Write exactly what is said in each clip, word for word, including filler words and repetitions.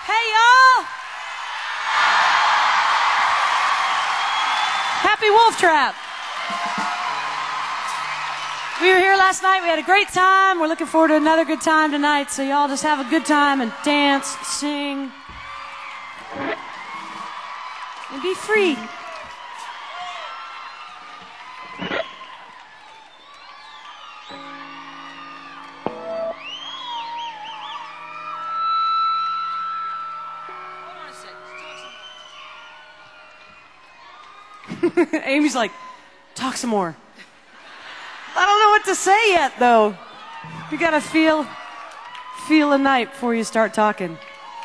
Hey, y'all! Happy Wolf Trap. We were here last night. We had a great time. We're looking forward to another good time tonight. So y'all just have a good time and dance, sing, and be free. Amy's like, talk some more. I don't know what to say yet, though. You gotta feel, feel a night before you start talking.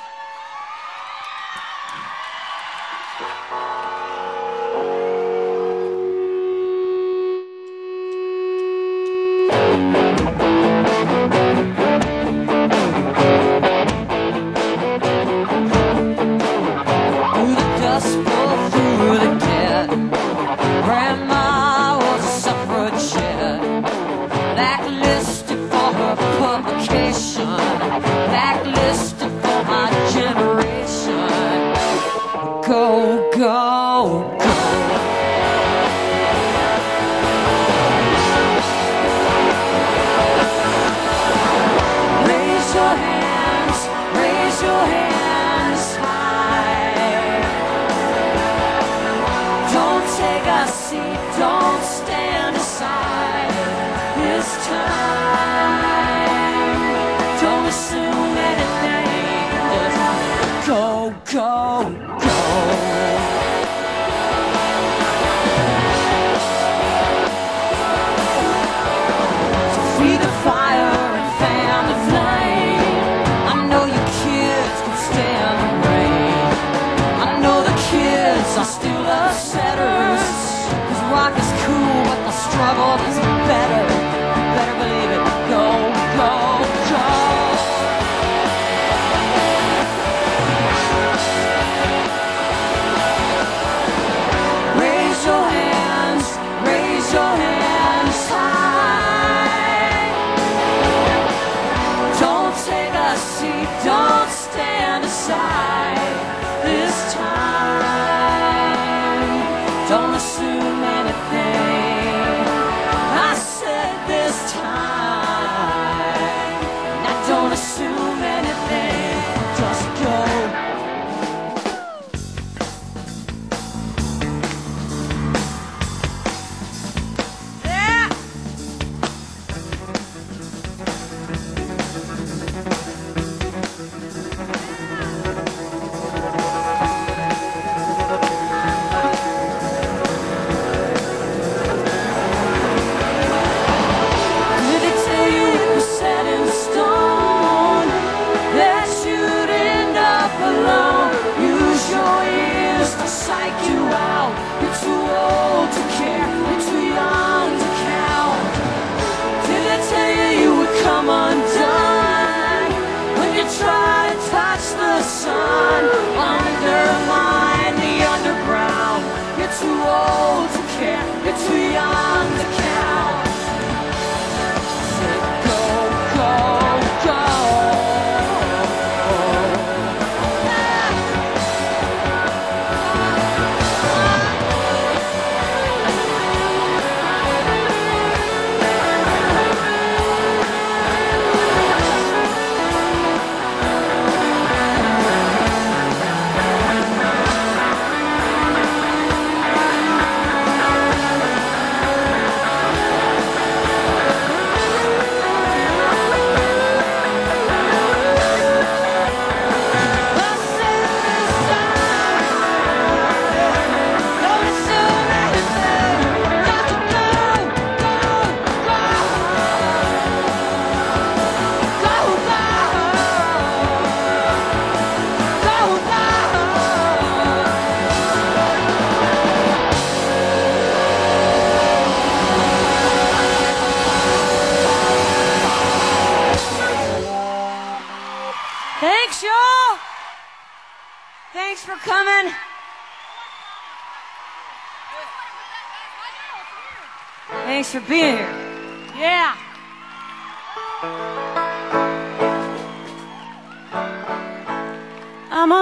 Thanks for being here. Yeah.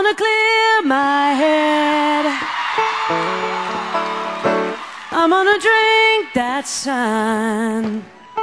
gonna clear my head. I'm gonna drink that sun.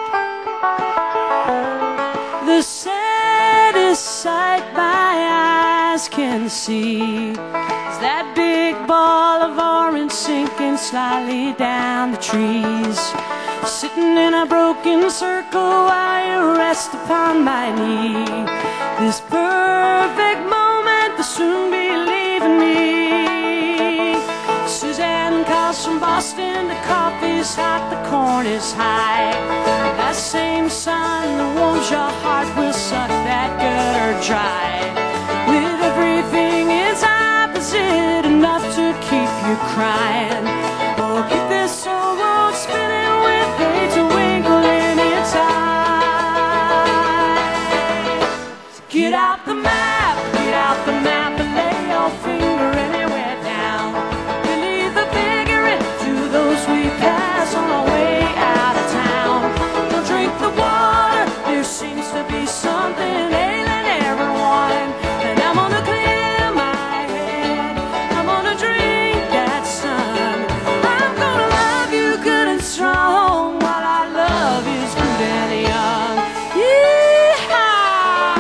The saddest sight my eyes can see is that big ball of orange sinking slightly down the trees, sitting in a broken circle while you rest upon my knee. This perfect moment will soon be leaving me. Suzanne calls from Boston, the coffee's hot, the corn is high. That same sun that warms your heart will suck that gutter dry. With everything it's opposite, enough to keep you crying. Oh, keep this soul world spinning with a twinkle in its eye. Get out the map, get out the map and lay your finger anywhere down. We leave the figuring to those we pass on our way out of town. Don't drink the water, there seems to be something ailing everyone. And I'm gonna clear my head, I'm gonna drink that sun. I'm gonna love you good and strong while our love is good and young. Yeehaw!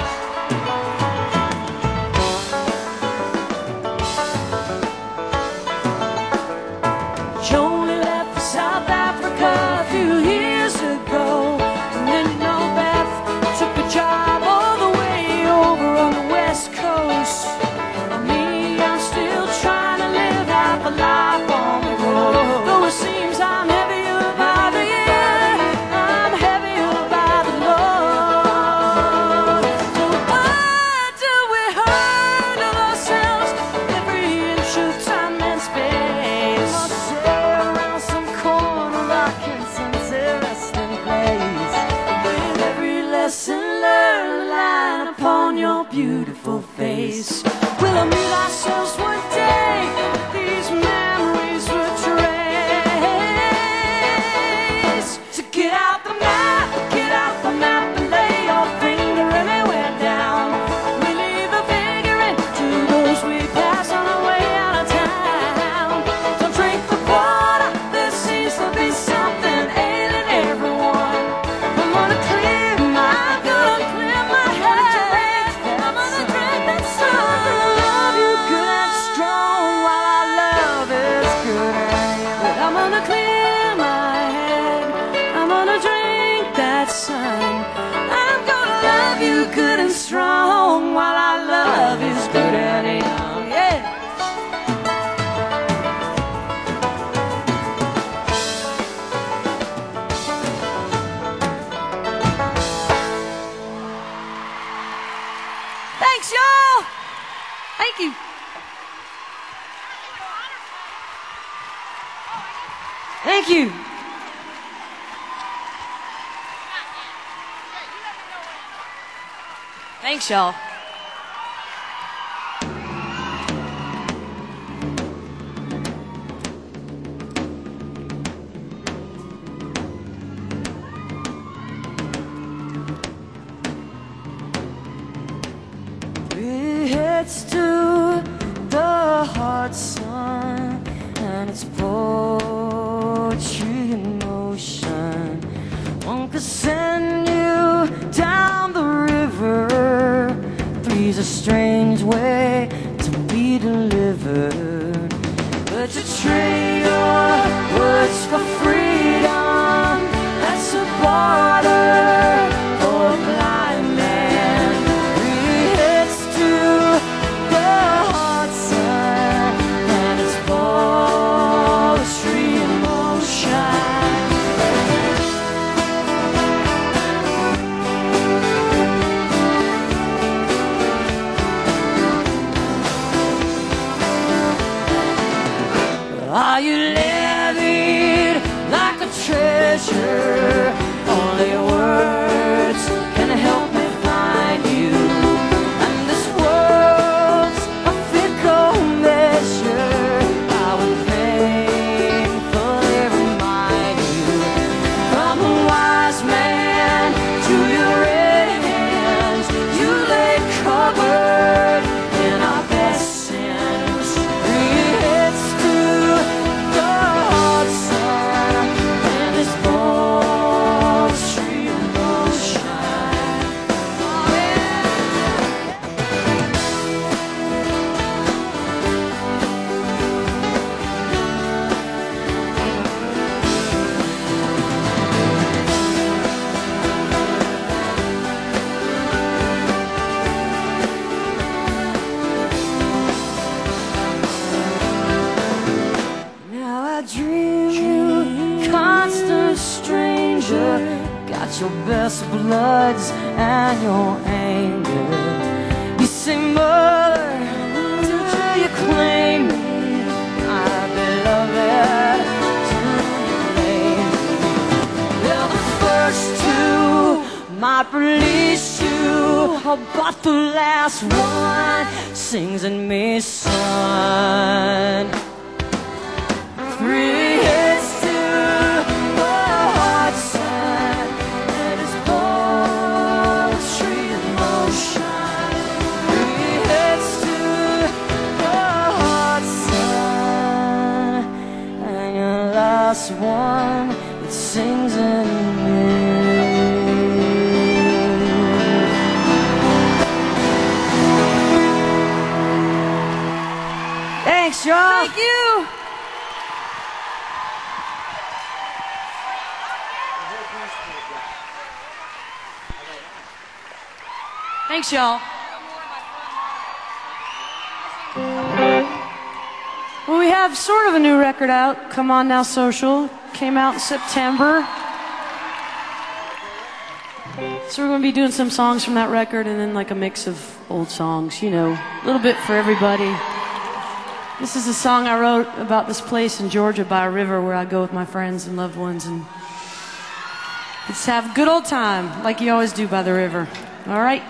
Joni left for South Africa a few years ago, and then you know Beth took a job all the way over on the West Coast. And me, I'm still trying to live half a life on the road. Though it seems I'm heavier by the year, I'm heavier by the load. So why do we hurt ourselves every inch of time and space? Around some corner rocking some interesting place. With every lesson learned, line upon your beautiful face. We'll meet ourselves one day, these memories will trace. So get out the map, get out the map and lay your finger anywhere down. We leave the figuring to those we pass on our way out of town. Don't drink the water, there seems to be something ailing everyone. I'm gonna clear my, I'm gonna clear my head. I'm gonna drink that sun. I'm gonna love you good and strong while our love is good and young. I'm gonna clear my head, I'm gonna drink that sun. I'm gonna love you good and strong while our love is good and young. Yeah. Thanks, y'all. Thank you. Thank you. Thanks, y'all. It's to the hot sun and it's poetry in motion. One could send you down the river. Three's a strange way to be delivered. But to trade your words for freedom, that's a barter for a blind man. Three heads to the hot sun and it's poetry in motion. best of bloods and your anger. You say, mother, do you claim me, my beloved? Do you claim me? Well, the first two might release you, but the last one sings in me, son. Free heads to the heart, son, and his poetry in motion. Free heads to the heart, son, and your last one, it sings in me. Thanks, y'all. Thank you. Thanks, y'all. Well, we have sort of a new record out, Come On Now Social. Came out in September. So we're going to be doing some songs from that record and then like a mix of old songs, you know, a little bit for everybody. This is a song I wrote about this place in Georgia by a river where I go with my friends and loved ones and just have a good old time like you always do by the river. All right?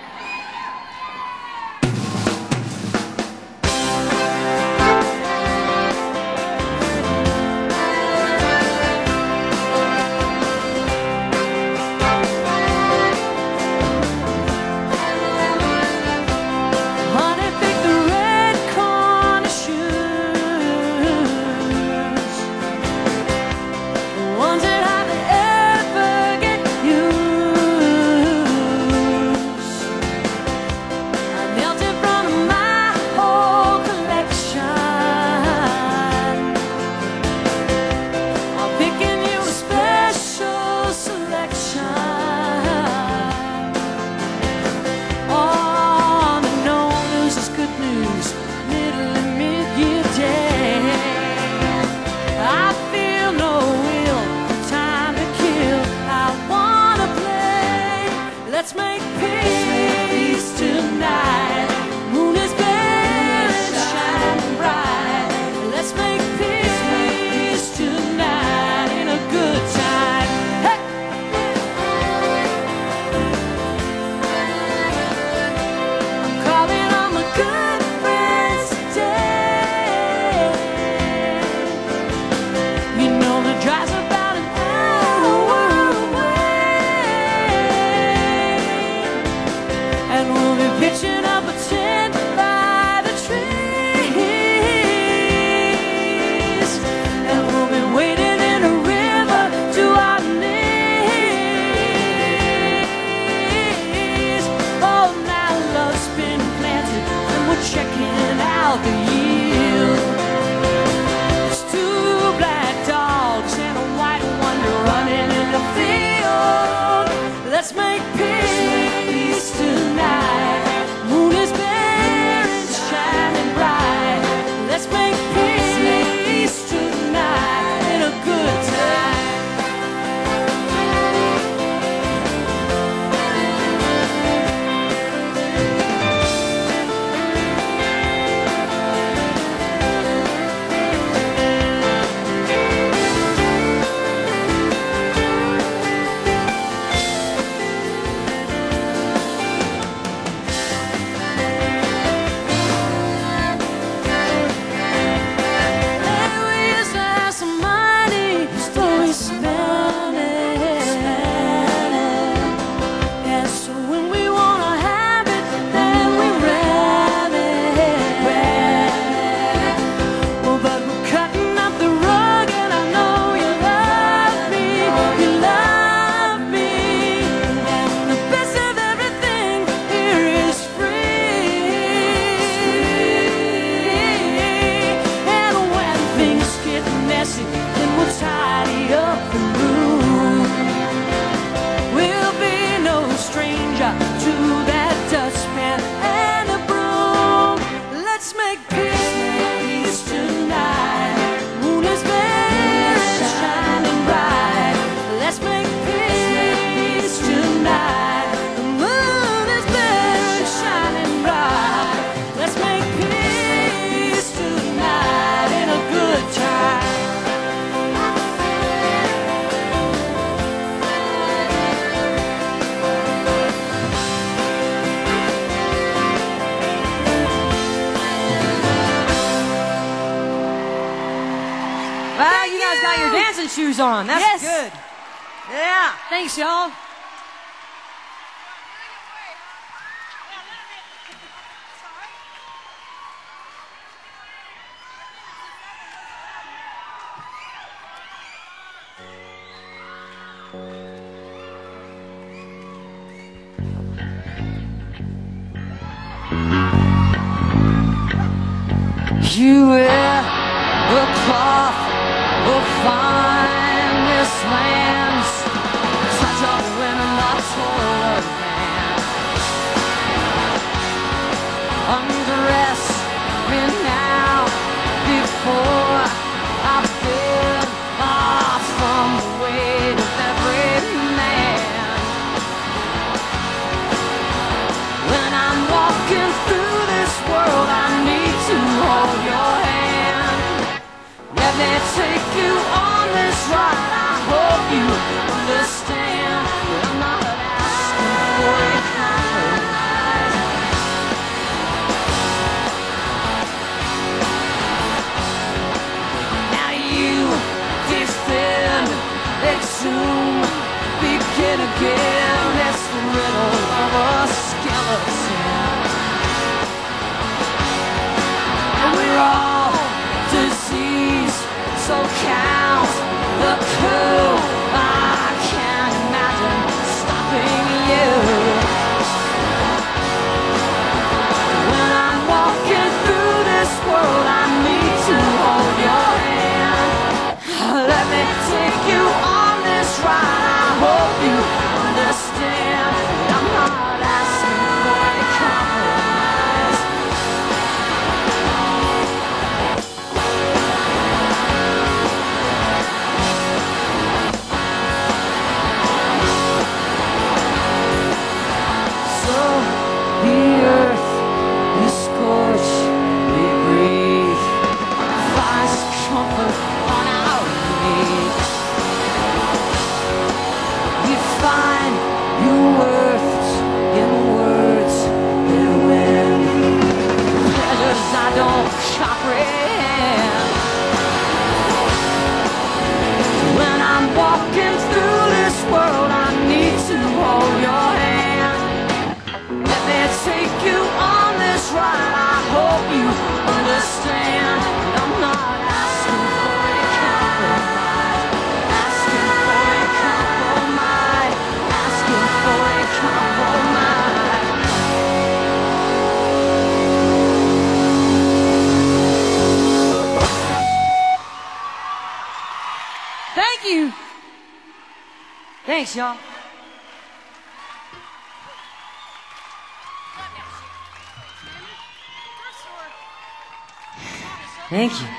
Let's make peace tonight. Moon is bare and shining bright. Let's make peace tonight in a good time. Hey! I'm calling on my good friends today. You know the drive's about an hour away, and we'll be pitching up a tent by the trees, and we'll be wading in a river to our knees. Oh, now love's been planted, and we're checking out the yield. There's two black dogs and a white one running in the field. Let's make peace tonight. Moon is bare and shining bright. Let's make peace tonight in a good time. Let's make peace shoes on. That's Yes. good. Yeah. Thanks, y'all. You wear a cloth of finest lands, touch of women, the taller man. Undress me now before I've been off from the weight of every man. When I'm walking through this world, I need to hold your hand. Let me take you on this ride. I hope you understand that I'm not asking for a compromise. Now you defend, exhume, begin again. It's the riddle of a skeleton. And we're all disease, so count the coup. I can't imagine stopping you. When I'm walking through this world, I need to hold your hand. Let me take you on this ride. I hope you understand that I'm not asking for a compromise. So the earth is scorched, we breathe, finds comfort on our knees. We find your worth in words that win, pleasures I don't comprehend. When I'm walking through this world, I need to hold your hand. Let me take you on this ride. I hope you understand that I'm not asking for a compromise. Asking for a compromise. Asking for a compromise. Thank you. Thanks, y'all. Thank you.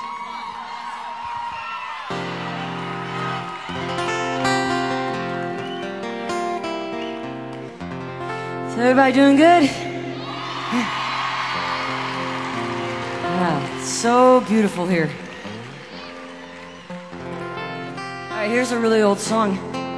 Is everybody doing good? Wow, it's so beautiful here. All right, here's a really old song.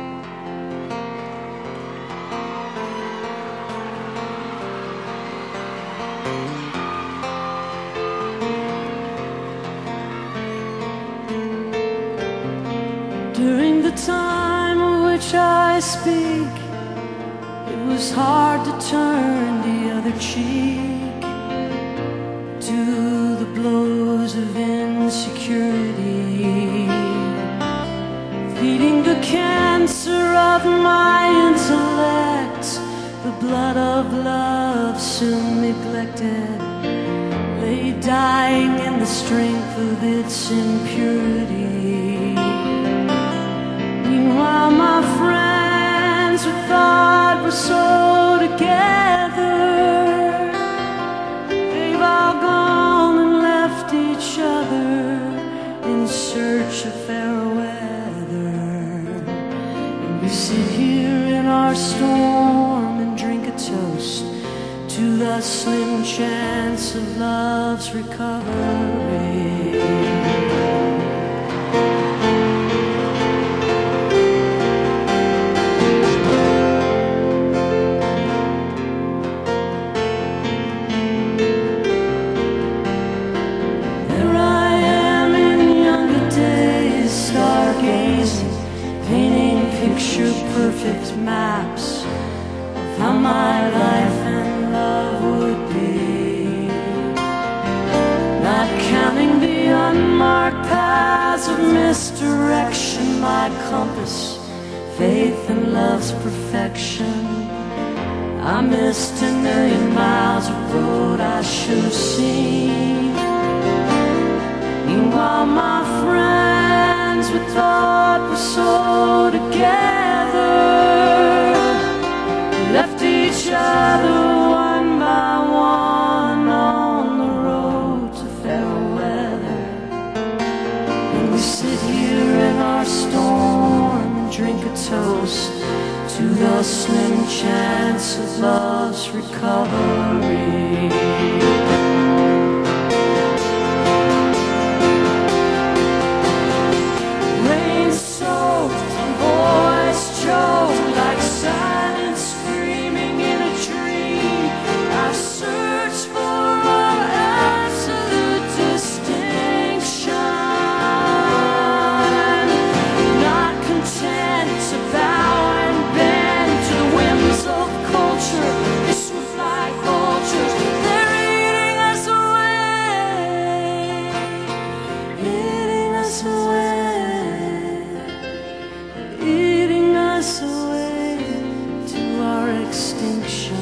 During the time of which I speak, it was hard to turn the other cheek to the blows of insecurity, feeding the cancer of my intellect. The blood of love soon neglected lay dying in the strength of its impurity. Meanwhile, my friends who thought were so together, they've all gone and left each other in search of fairer weather. And we sit here in our storm and drink a toast to the slim chance of love's recovery. There I am in younger days, stark skies of misdirection, my compass, faith and love's perfection. I missed a million miles of road I should have seen. Meanwhile, my friends we thought were so together left each other one by one on the road to fair weather. And we sit here in our storm and drink a toast to the slim chance of love's recovery. Rain-soaked and voice choked like silence screaming in a dream. I've searched for an absolute distinction, not content to bow and bend to the whims of culture. This was like vultures, they're eating us away, eating us away, eating us away to our extinction.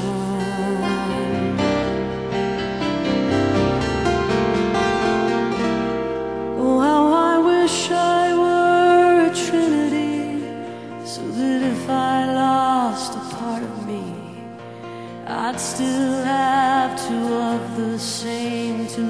Oh, how I wish I were a trinity, so that if I lost a part of me, I'd still have two of the same to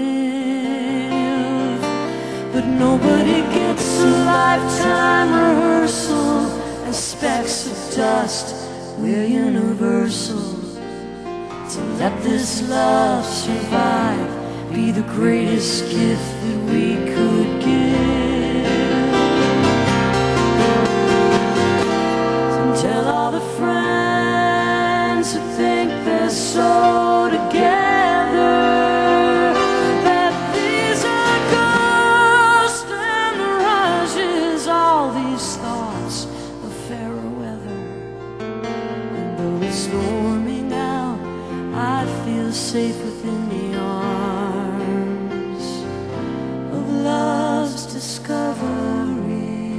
live. But nobody gets a lifetime rehearsal, and specks of dust, we're universal. To let this love survive be the greatest gift that we could give. And tell all the friends who think they're so together that these are ghosts and mirages, all these thoughts of fairer weather. And though it's storming out, I feel safe within the arms of love's discovery.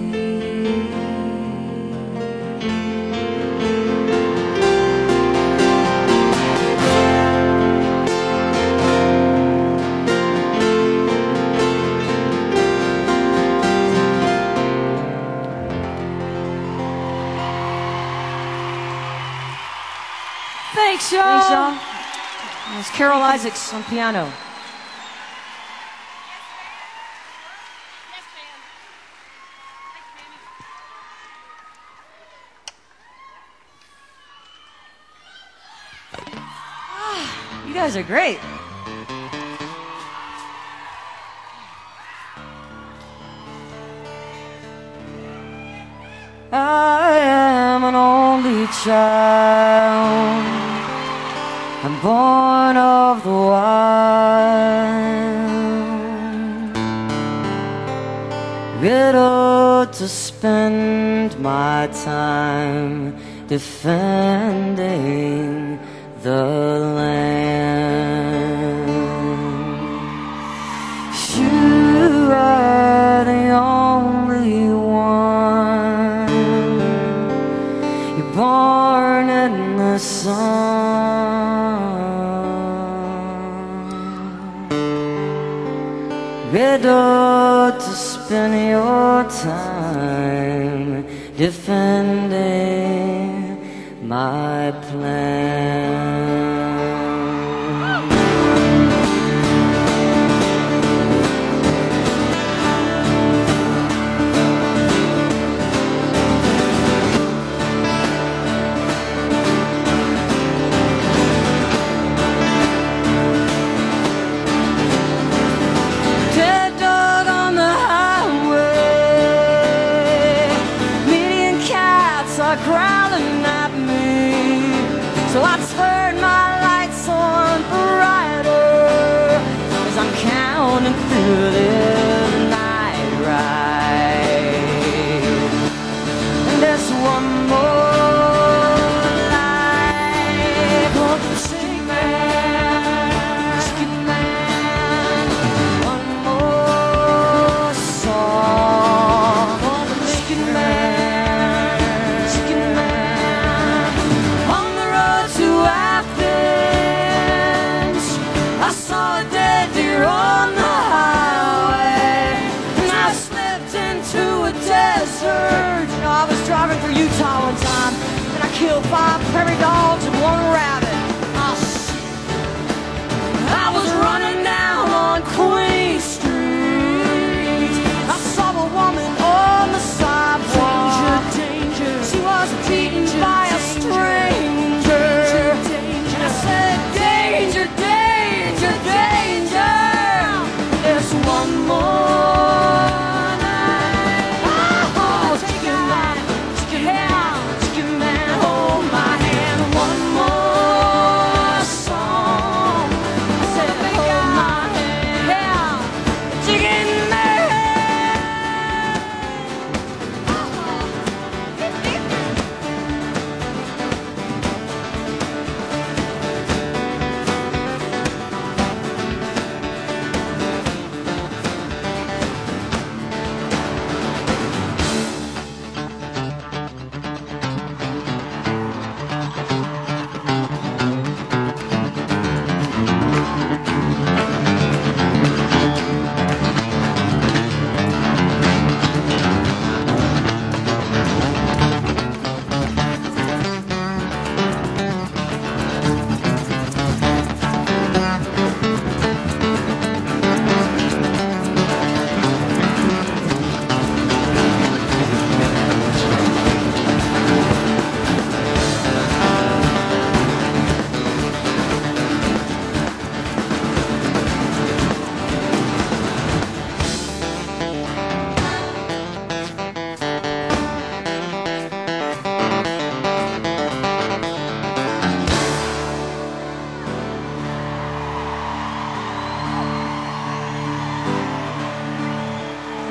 Thanks, y'all. Thanks, y'all. That's Carol Isaacs on piano. You guys are great. I am an only child. I'm born of the wild, widowed to spend my time defending the land. You are the only one. You're born in the sun, widowed to spend your time defending my plan. Dead dog on the highway, median cats are growling at me. So I turn my lights on brighter as I'm counting through this night ride. And there's one more life for the sick man, sick man. One more song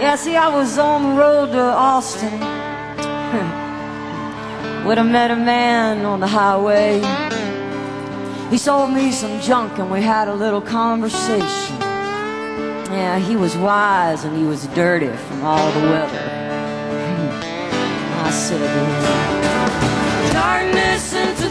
Yeah, see, I was on the road to Austin when I met a man on the highway. He sold me some junk and we had a little conversation. Yeah, he was wise and he was dirty from all the weather. I said to him, darkness into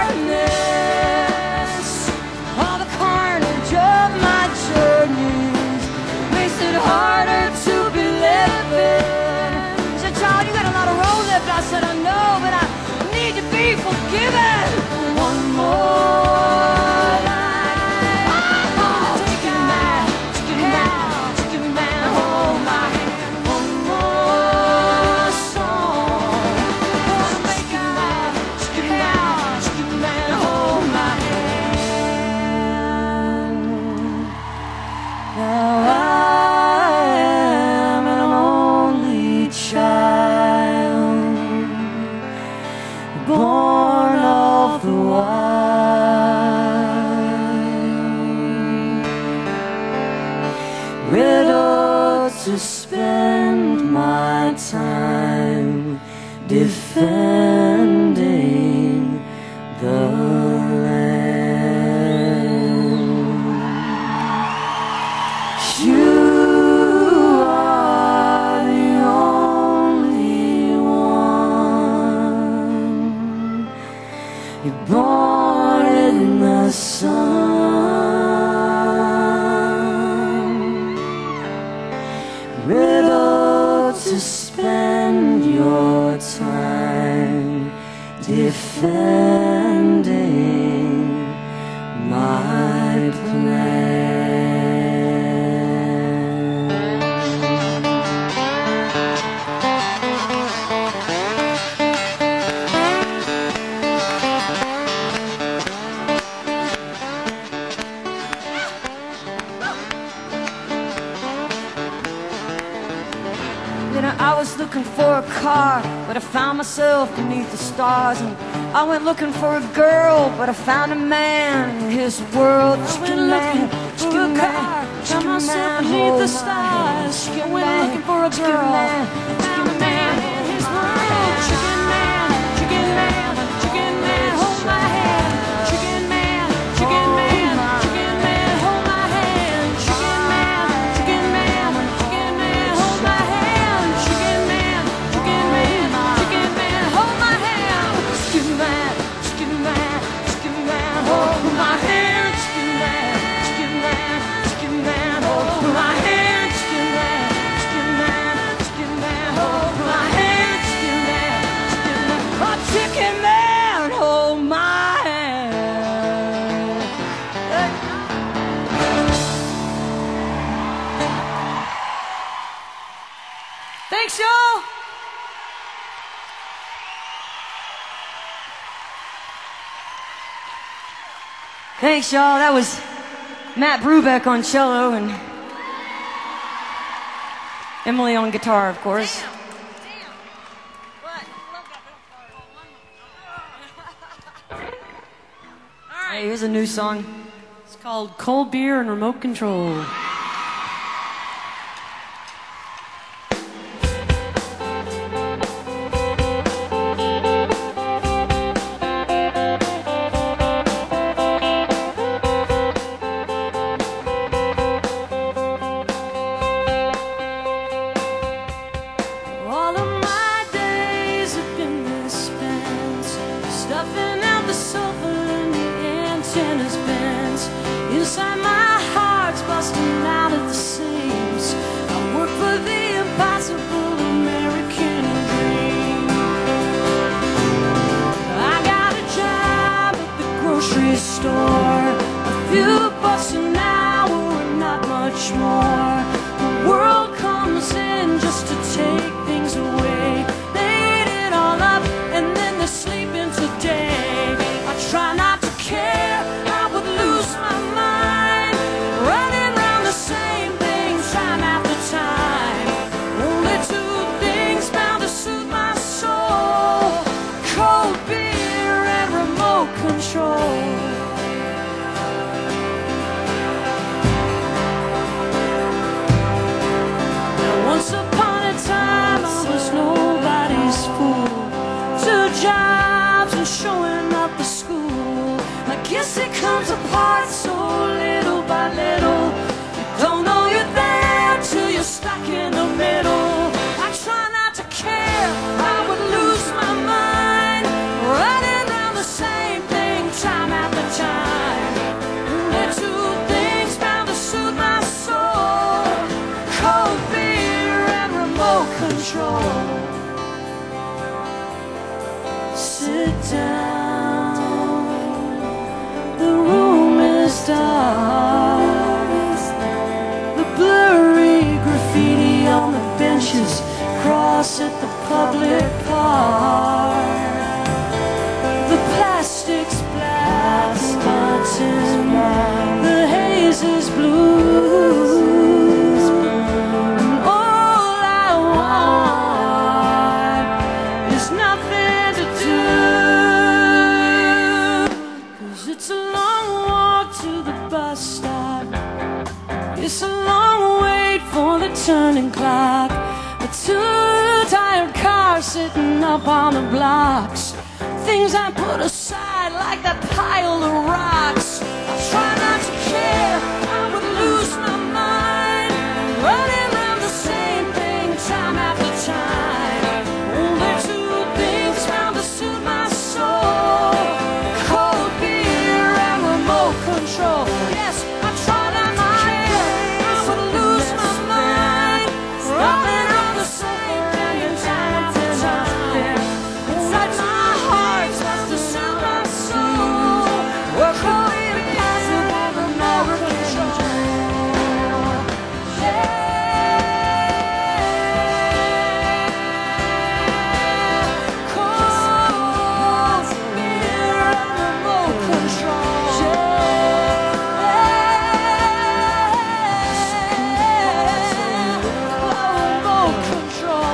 darkness, all the carnage of my journeys makes it harder to be living. He said, child, you got a lot of road left. I said, I know, but I need to be forgiven. One more night. Oh, chicken man, chicken man, chicken man, hold my hand. One more song. Oh, chicken man, chicken man, chicken man, hold my hand. Now I am an only child, born of the wild, riddled to spend my time defending the land. You are the only one. You're born in the sun, riddled to spend your time defending my plan. You know, I was looking for a car, but I found myself beneath the stars. And I went looking for a girl, but I found a man. His world, chicken man, chicken man, Found myself beneath the stars. I went looking for a girl. Found a man in his world. Chicken man, chicken man, chicken man, hold my hand. Chicken man, chicken man, chicken man, hold my hand. Chicken man, chicken man, chicken man, hold my hand. Chicken man, chicken man, chicken man, hold my hand. chicken man, chicken man, chicken man, hold my hand. Chicken man, chicken man, chicken man, hold my hand. Chicken man, chicken man, chicken man, hold my hand. Chicken man, chicken man, oh, chicken man, hold my hand. Hey. Thanks, y'all. Thanks, y'all. That was Matt Brubeck on cello and Emily on guitar, of course. Hey, here's a new song. It's called Cold Beer and Remote Control. All of my days have been misspent stuffing out the sulfur in the antennas bent. Inside my heart's busting out at the seams. I work for the impossible American dream. I got a job at the grocery store, a few bucks an hour and not much more. The world comes in just to take things away. They eat it all up and then they sleep in today. I try not to care, I would lose my mind, running around the same things time after time. Only two things bound to soothe my soul: cold beer and remote control. guess it comes apart so little by little. You don't know you're there till you're stuck in the middle. I try not to care, I would lose my mind, running around the same thing time after time. Only two things bound to soothe my soul: cold beer and remote control. Sit down, the room is dark. The blurry graffiti on the benches cross at the public park. The plastic splash button, the haze is blue. And all I want is nothing to do, 'cause it's a long walk to the bus stop. It's a long wait for the turning clock. A two-tired car sitting up on the blocks. Things I put aside like that pile of rocks. I try not to care, I would lose my mind, running around the same thing time after time. Only two things found to soothe my soul: cold beer and remote control. Yes, I try not to care, I would lose my mind, running around the same thing time after time. Inside my heart starts to soothe my soul: cold beer and remote control. Yeah, cold beer and remote control. Remote control.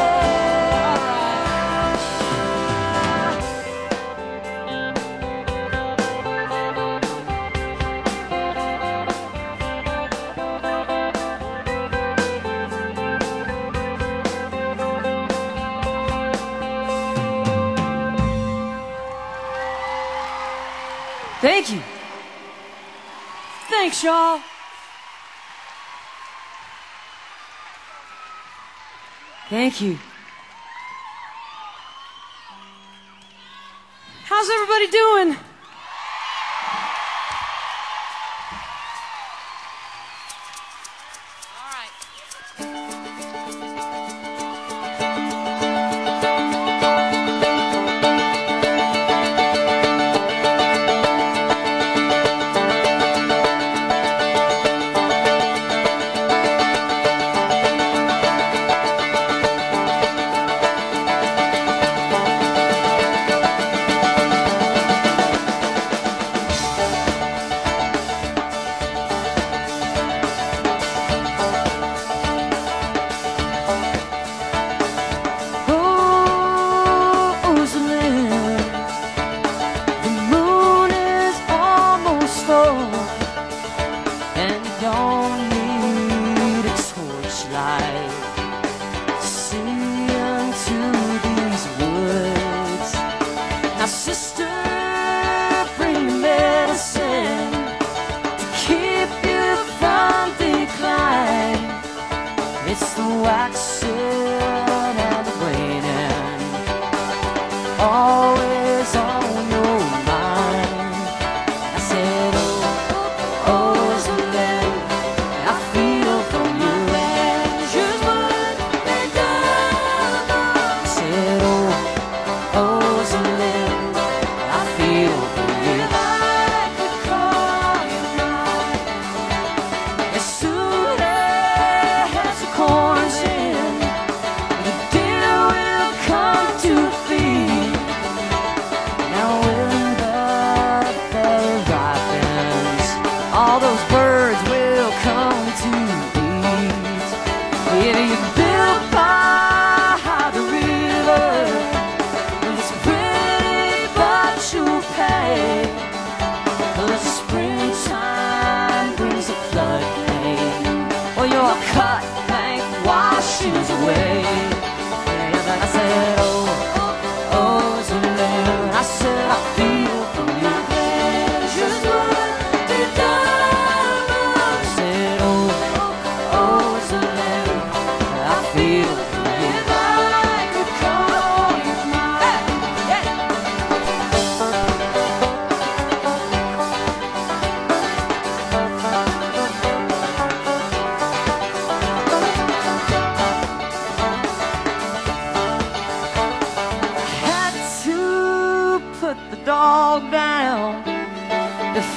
Thank you. Thanks, y'all. Thank you. How's everybody doing?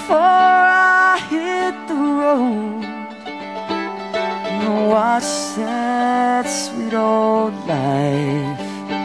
before I hit the road. And watch that sweet old life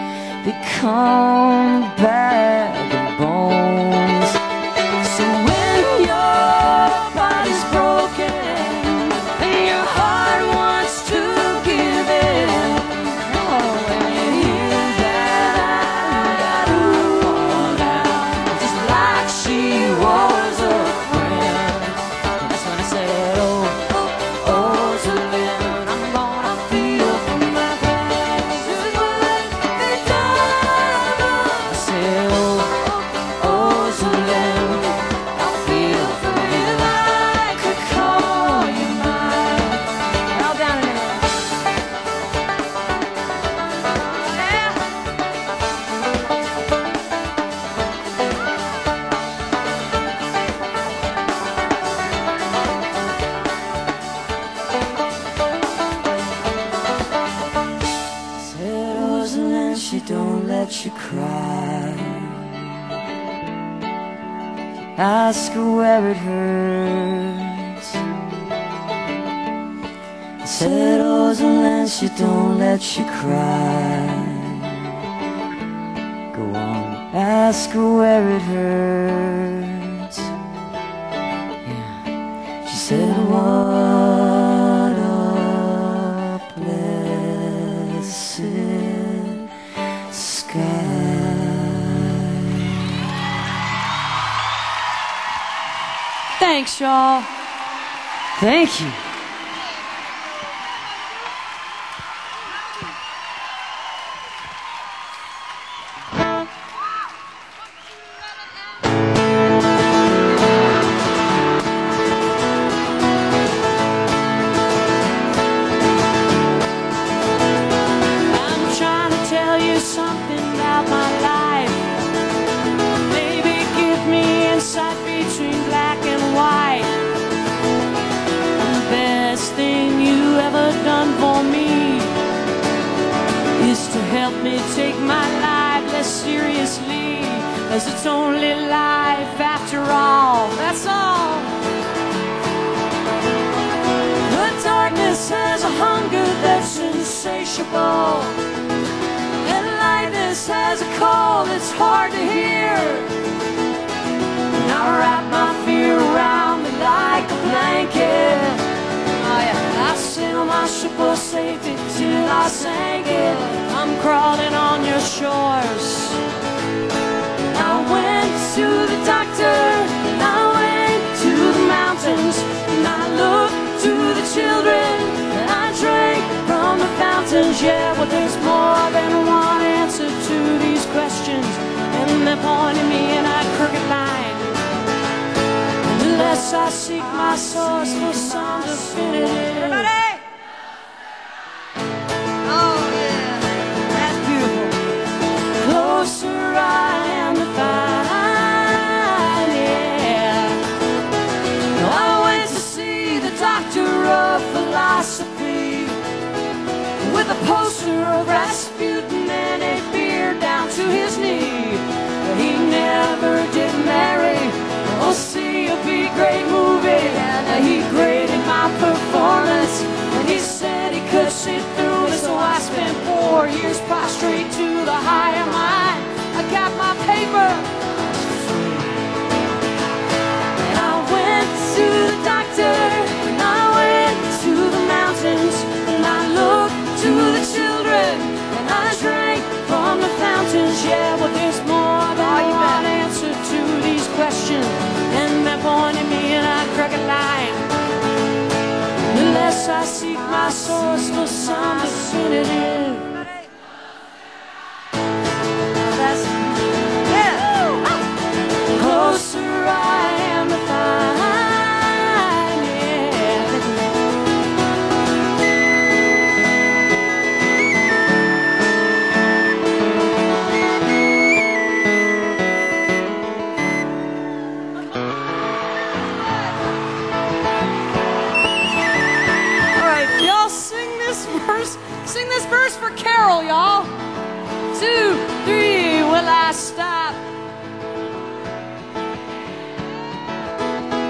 become a bag of bones. So when your body's broken and your heart wants to give in, oh, when you hear that, you gotta walk out just like she was a friend. That's when I said, oh, oh, oh, to live, I'm gonna feel from my head. Just what they done. I said, oh, oh, to live, I'll feel from you if I could call you mine. All down in there. Yeah. Said Rosalind, she don't let you cry. Ask her where it hurts. Said Rosalind, she don't let you cry. Go on, ask her where it hurts. Yeah. She said, what a blessed sky. Thanks, y'all. Thank you. I'm trying to tell you something about my life. Maybe give me insight between black and white. And the best thing you ever done for me is to help me take my life less seriously, as it's only life after all. That's all. The darkness has a hunger that's insatiable, and lightness has a call that's hard to hear. And I wrap my fear around me like a blanket. Oh yeah, I sail my ship of safety till I sank it. I'm crawling on your shores. I went to the doctor, and I went to the mountains, and I looked to the children, and I drank from the fountains. Yeah, well, there's more than one answer to these questions, and they're pointing me in a crooked line. And unless I seek my source for some definitive. Everybody! Oh, yeah, that's beautiful. Closer I am to find, yeah. I went to see the doctor of philosophy with a poster of Rasputin and a beard down to his knee. He never did marry or see a B-grade movie, and he graded my performance, and he said he could sit through it. So I spent four years prostrate to the higher mind. I got my paper, and I went to the doctor, and I went to the mountains, and I looked to the children, and I drank from the fountains. Yeah, well, there's more than one answer to these questions, and they're pointing me in a crooked line. Unless I seek my source for some definitive. That's, yeah. Closer I am to find, yeah. All right, y'all sing this verse. Sing this verse for Carol, y'all. Two, three, will I stop?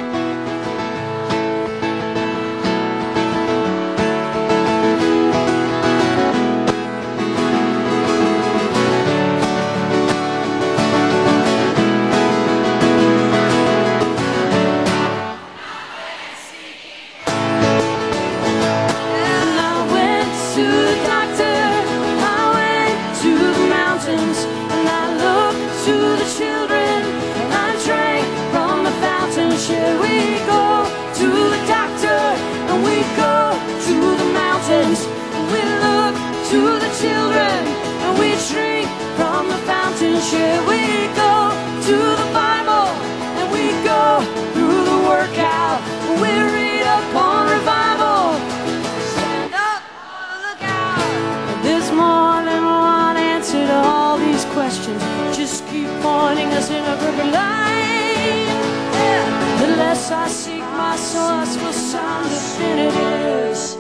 so us will sound definitives.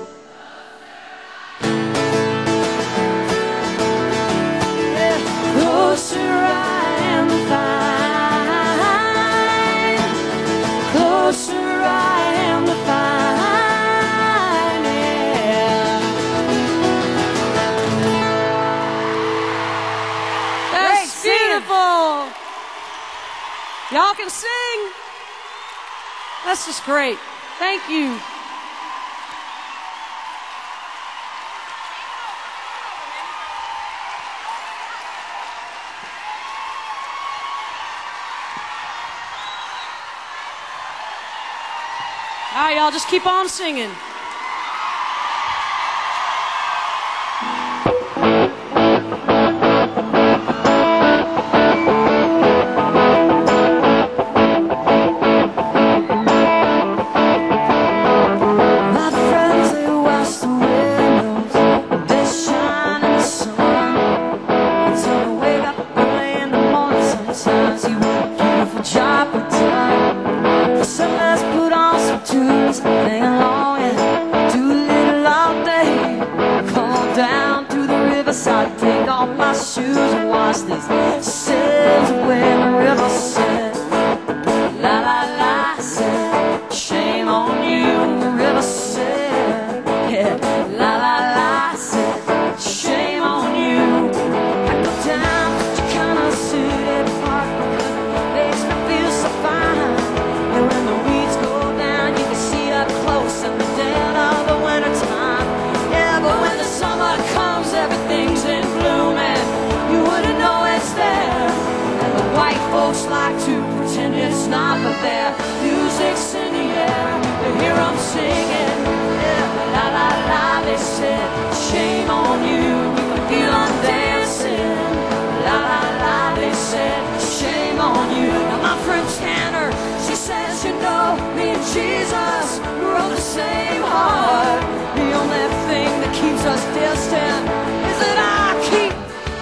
Yeah, closer I am to find, closer I am to find, yeah. That's beautiful. Y'all can sing. That's just great. Thank you. All right, y'all, just keep on singing. Take off my shoes and wash these sails away. The river said, la la la, said, shame on you. The river said, yeah, la la la, said, shame on you. I go down to Chicana City Park because it makes me feel so fine. And when the weeds go down, you can see up close in the dead of the winter time. Yeah, but when the summer comes, everything's in bloom and you wouldn't know it's there. And the white folks like to pretend it's not, but their music's in the air. They hear them singing, yeah, la la la. They said, shame on you. You can feel them dancing, la la la. They said, shame on you. Now my friend Tanner, she says, you know, me and Jesus, we're on the same heart. The only thing that keeps us distant is that I keep.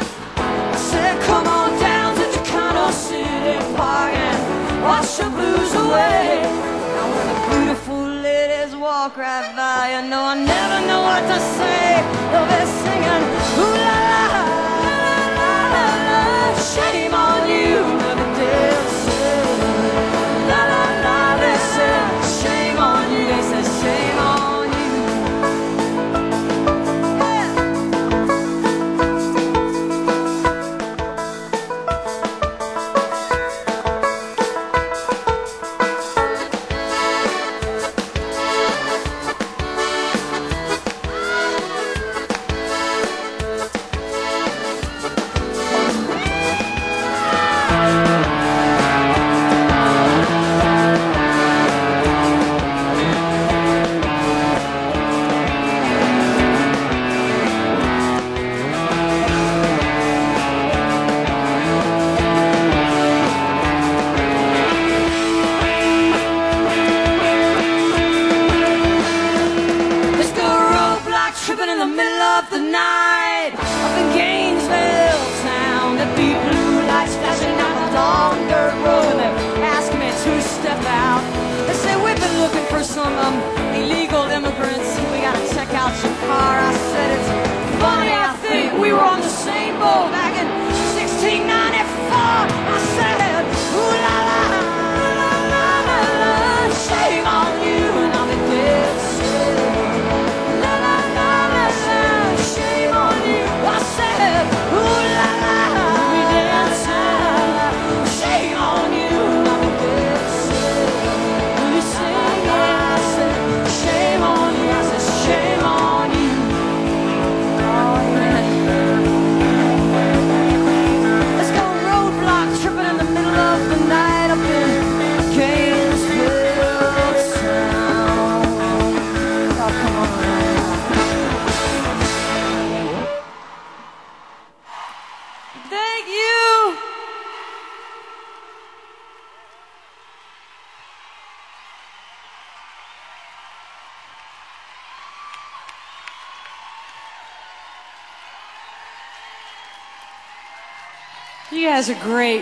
I said, come on down to Chicano City Park and wash your blues away. Now when the beautiful ladies walk right by, you know I never know what to say. They'll be singing, ooh la la, la la la la, shame on you. Never did say, la la la. They said, shame on you. They said, shame on you. Some um, illegal immigrants, we gotta check out your car. I said, it's funny, I think we were on the same boat back in sixteen ninety-four. I said, ooh la la, la la la la, shame on you. And I'll be dead still. La la la la, shame on you. I said, ooh la la, we dancing, shame on you. And I'll be dead still. Will you sing it? Shame on you, I said, shame on you. Oh, yeah. Let's go roadblock tripping in the middle of the night up in Gainesville town. Oh, come on. Thank you. You guys are great.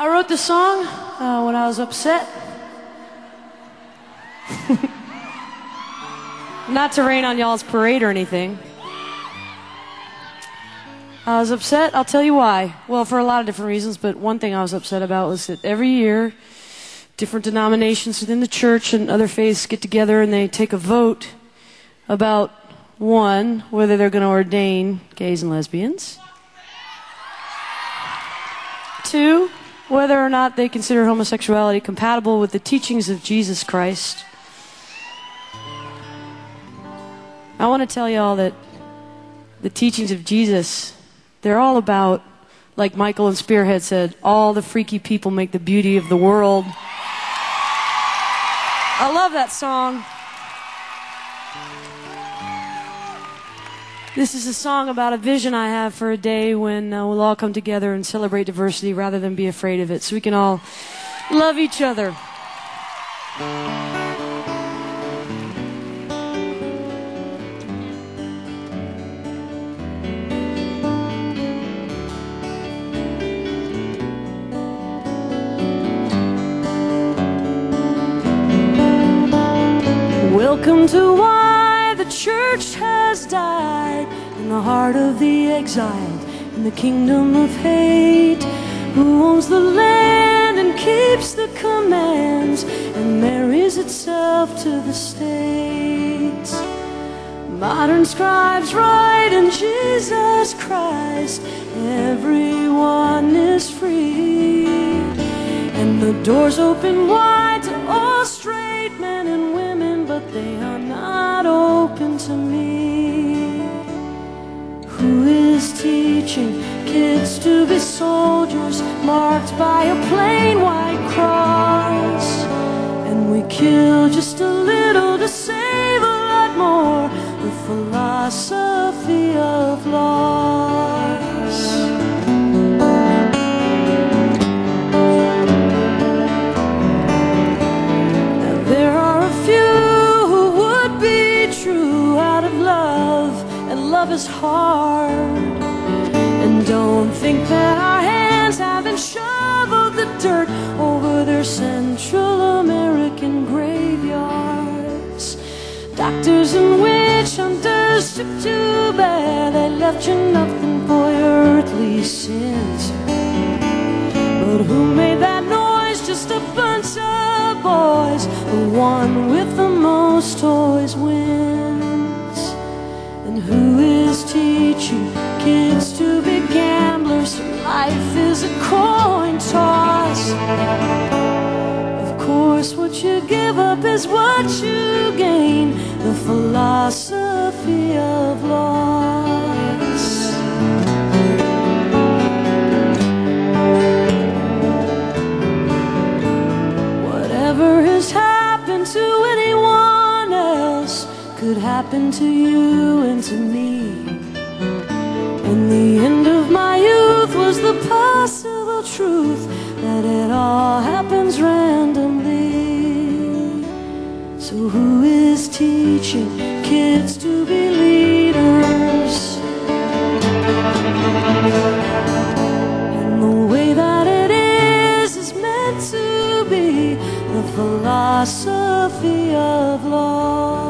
I wrote this song uh, when I was upset. Not to rain on y'all's parade or anything. I was upset. I'll tell you why. Well, for a lot of different reasons, but one thing I was upset about was that every year, different denominations within the church and other faiths get together and they take a vote about, one, whether they're going to ordain gays and lesbians. Two, whether or not they consider homosexuality compatible with the teachings of Jesus Christ. I want to tell y'all that the teachings of Jesus, they're all about, like Michael and Spearhead said, all the freaky people make the beauty of the world. I love that song. This is a song about a vision I have for a day when uh, we'll all come together and celebrate diversity rather than be afraid of it, so we can all love each other. Welcome to why the church has died in the heart of the exiled, in the kingdom of hate. Who owns the land and keeps the commands and marries itself to the state. Modern scribes write in Jesus Christ, everyone is free. And the doors open wide to all straight men and women, but they are not open to me. Who is teaching kids to be soldiers marked by a plain white cross? And we kill just a little to save a lot more, the philosophy of loss. Love is hard, and don't think that our hands haven't shoveled the dirt over their Central American graveyards. Doctors and witch hunters stripped you bare, they left you nothing for your earthly sins. But who made that noise? Just a bunch of boys. The one with the most toys wins. And who is teaching kids to be gamblers? Life is a coin toss. Of course, what you give up is what you gain, the philosophy of loss. Whatever has happened to anyone else could happen to you and to me. And the end of my youth was the possible truth that it all happens randomly. So who is teaching kids to be leaders? And the way that it is is meant to be the philosophy of law.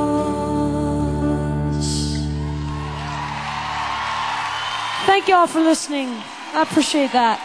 Thank you all for listening. I appreciate that.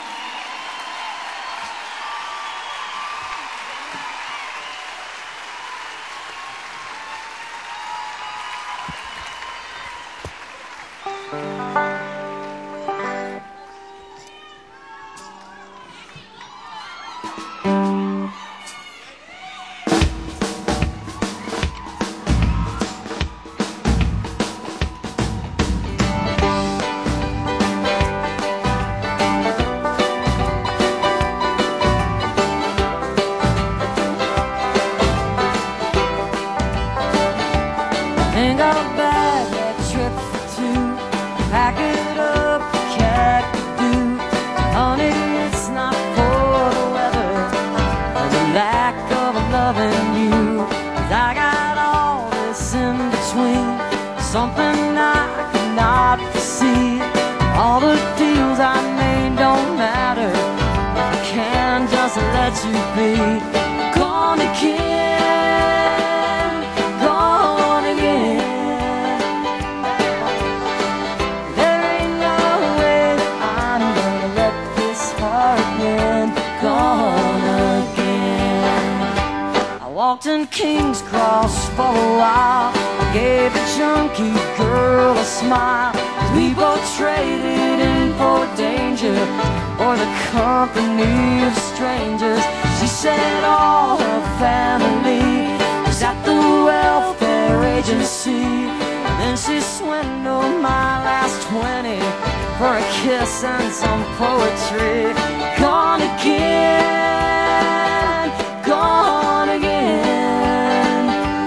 just let you be. Gone again, gone again. There ain't no way that I'm gonna let this heart win. Gone again. I walked in King's Cross for a while. I gave a junkie girl a smile. We both traded in for danger or the company of strangers. She said all her family was at the welfare agency. And then she swindled my last twenty for a kiss and some poetry. Gone again, gone again.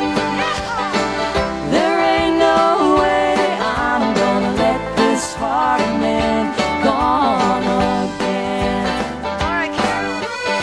There ain't no way I'm gonna let this heart mend. Gone again. All right, Carol.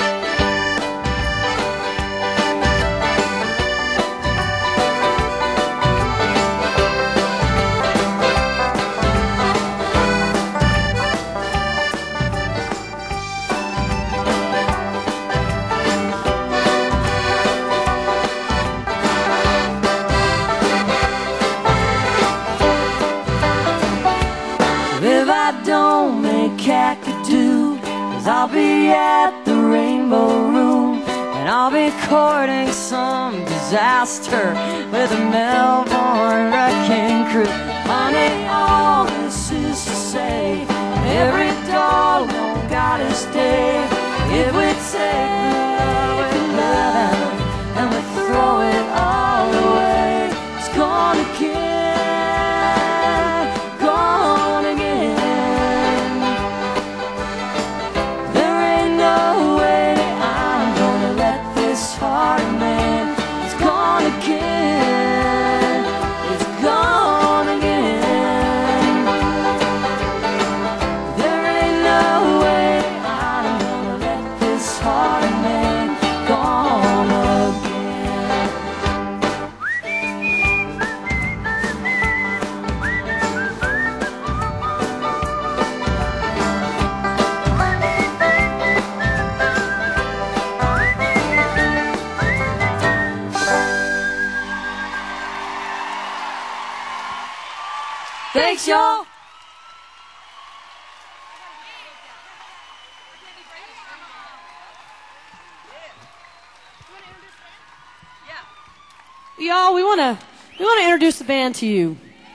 If I don't make Kakadu, 'cause I'll be at the Rainbow Room, and I'll be courting some disaster with a Melbourne wrecking crew. Honey, all this is to say, every dog don't got his day. If we take love with love and we throw it all away, it's gone again, gone again. There ain't no way I'm gonna let this heart mend. It's gone again, it's gone again. There ain't no way I'm gonna let this heart mend. Gone again. Thanks, y'all. Y'all, we want to we want to introduce the band to you.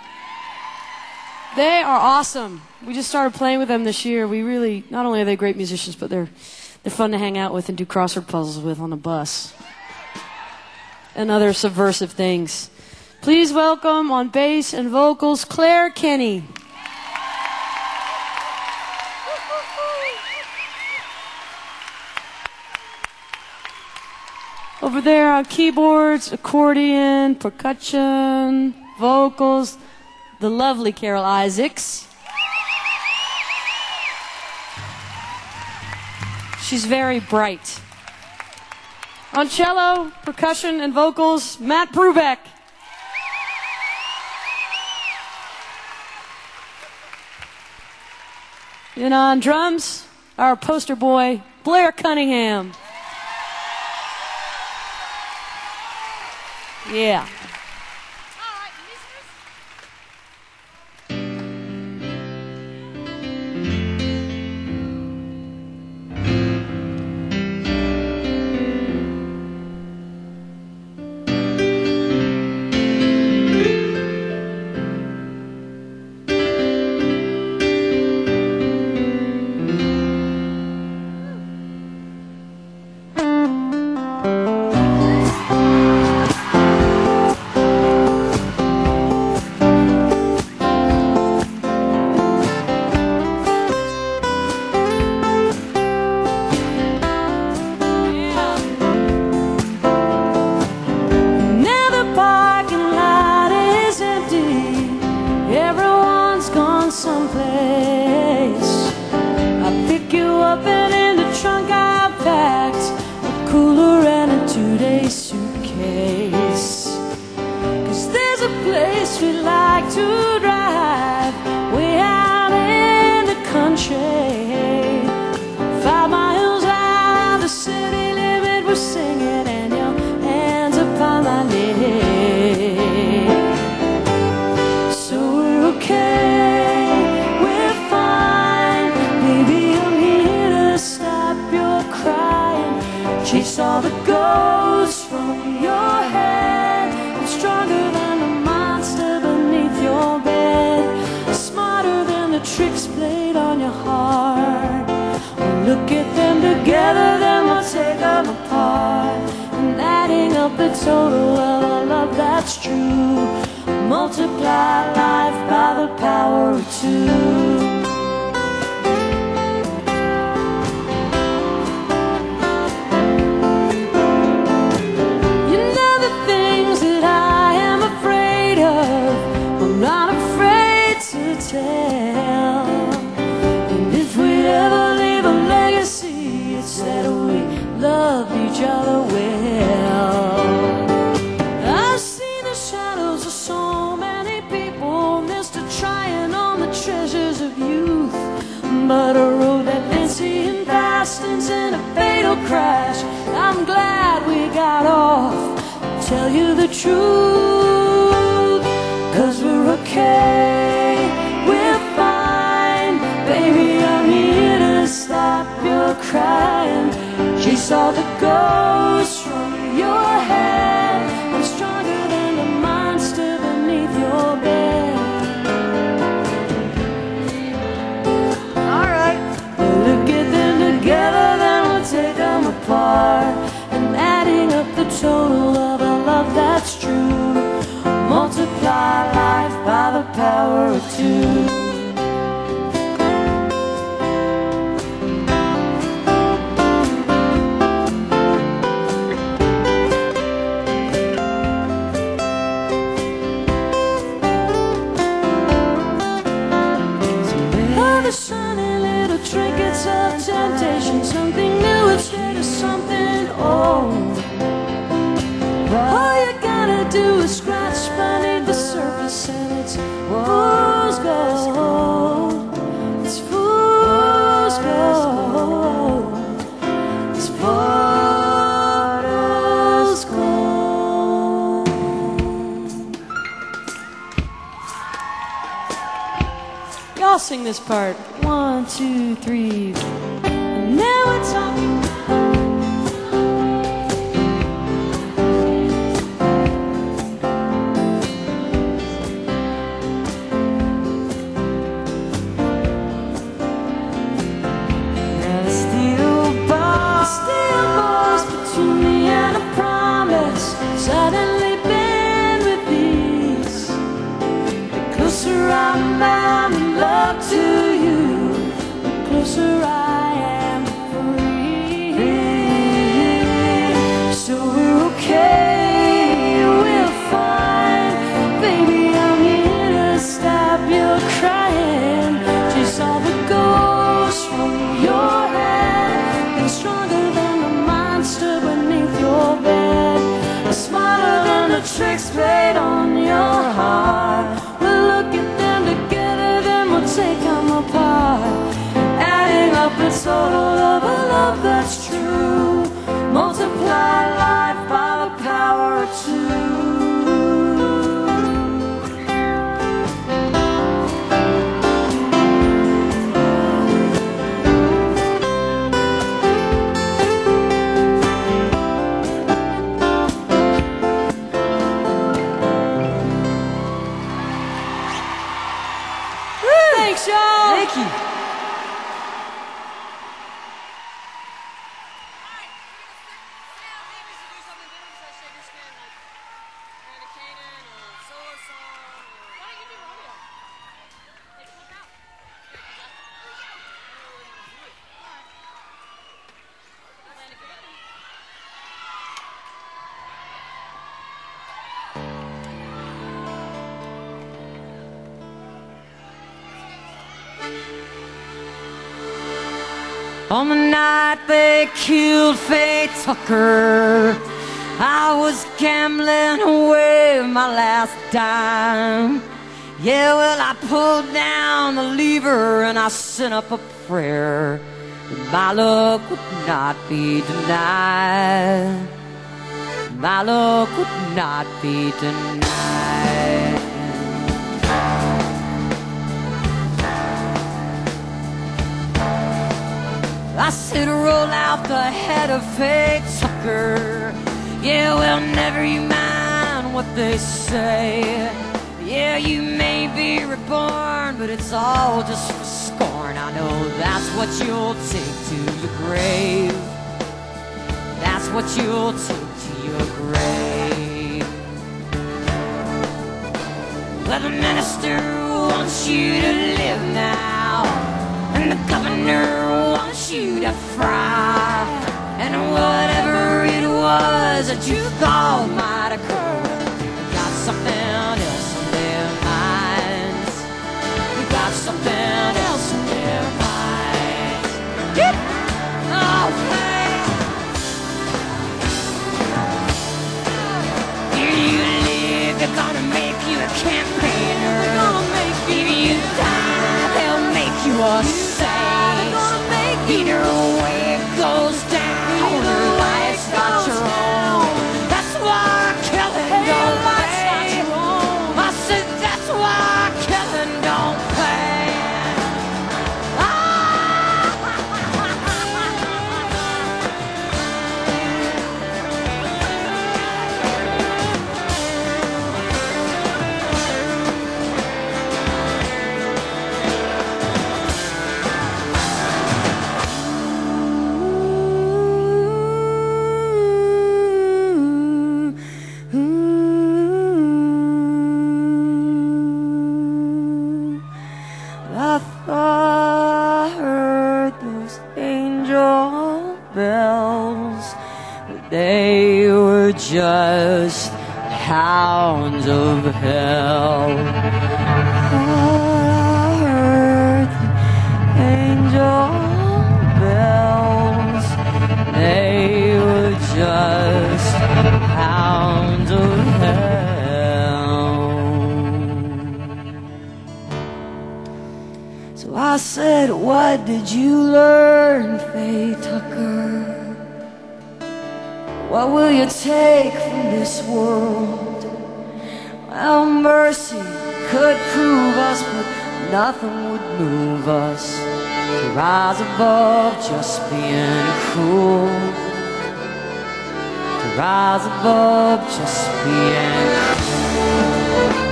They are awesome. We just started playing with them this year. We really, not only are they great musicians, but they're they're fun to hang out with and do crossword puzzles with on the bus and other subversive things. Please welcome on bass and vocals Claire Kenny. Over there on keyboards, accordion, percussion, vocals, the lovely Carol Isaacs. She's very bright. On cello, percussion, and vocals, Matt Brubeck. And on drums, our poster boy, Blair Cunningham. Yeah. Chase all the ghosts from your head. I'm stronger than the monster beneath your bed, smarter than the tricks played on your heart. We'll look at them together, then we'll take them apart, and adding up the total of our love that's true, multiply life by the power of two. And if we ever leave a legacy, it's that we love each other well. I've seen the shadows of so many people, missed a trying on the treasures of youth, but a road that fancy and fast ends in a fatal crash. I'm glad we got off, tell you the truth, 'cause we're okay, we're fine. Baby, I'm here to stop your crying. Chase all the ghosts from your head. I'm stronger than the monster beneath your bed. Alright, we'll look at them together, then we'll take them apart, and adding up the total of a love that's true, multiply life by the power of two. Trinkets of temptation, something new instead of something old. All you gotta do is scratch beneath the surface, and it's fool's gold. It's fool's gold. It's fool's gold. Y'all sing this part. One, two, three. And now we're talking. Now the steel bars, steel bars between me and a promise suddenly bend with ease. The closer I'm bound in love to you, closer I am free. So we're okay, we're fine. Baby, I'm here to stop your crying. Chase all the ghosts from your head. You're stronger than the monster beneath your bed, smarter than the tricks played on your heart. We'll look at them together, then we'll take them apart, adding up the total of a love that's true, multiply life by the power of two. Thanks, y'all. Thank you. On the night they killed Faye Tucker, I was gambling away my last dime. Yeah, well, I pulled down the lever and I sent up a prayer that my luck would not be denied. My luck would not be denied. I said, roll out the head of Faye Tucker. Yeah, well, never you mind what they say. Yeah, you may be reborn, but it's all just for scorn. I know that's what you'll take to your grave. That's what you'll take to your grave. Well, the minister wants you to live now, and the governor wants you to fry. And whatever it was that you thought might occur, you got something else on their minds. You got something else on their minds. Yep. Oh, hey. If you live, they're gonna make you a campaigner. They're gonna make you. If you die, they'll make you a saint. They're gonna make you. Either way it goes down, your life's not your own. That's why killing don't pay. I said that's why killing don't pay. I thought I heard those angel bells, but they were just hounds of hell. I heard the angel bells, they were just hounds of hell. So I said, what did you learn, Faye Tucker? What will you take from this world? Well, mercy could prove us, but nothing would move us to rise above just being cruel. To rise above just being cruel.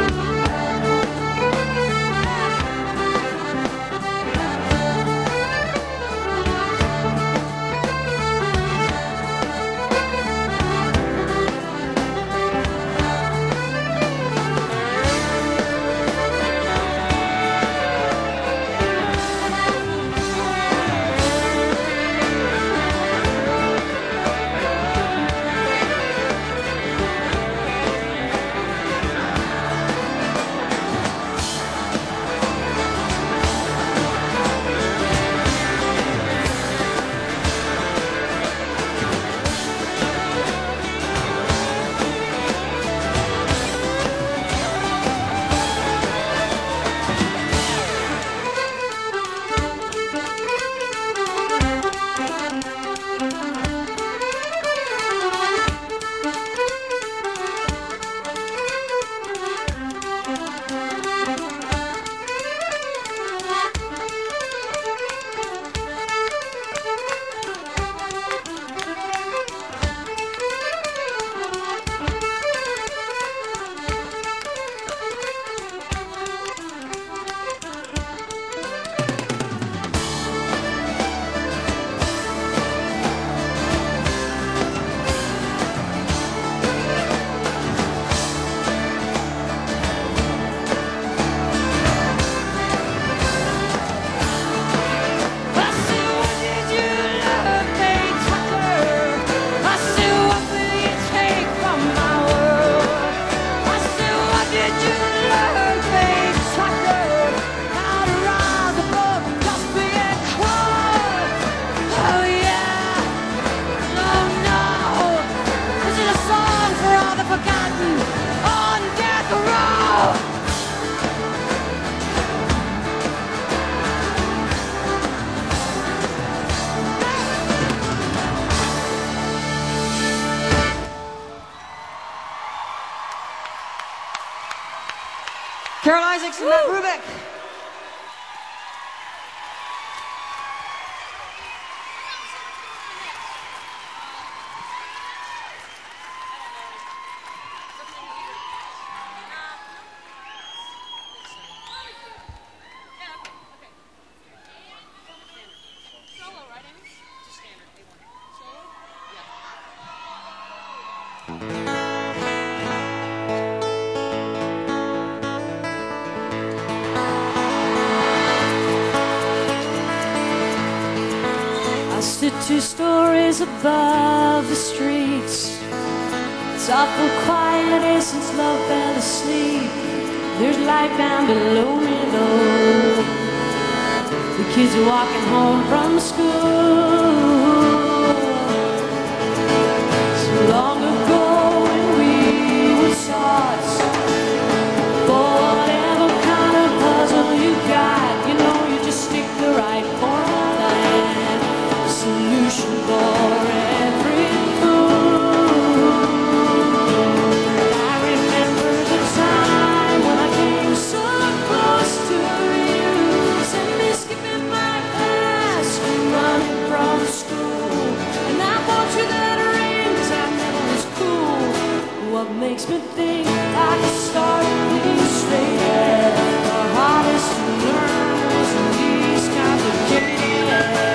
Carol Isaacs and Matt Brubeck. I sit two stories above the streets. It's awful quiet here since love fell asleep. There's light down below me though. The kids are walking home from school. So long ago when we were sots, for whatever kind of puzzle you got, you know you just stick the right formula in. Solution for every fool. I remember the time when I came so close to you, sent me skipping my class, running from school, and I bought you that ring 'cause I never was cool. What makes me think I could start things straight ahead? The hardest to learn was the least complicated.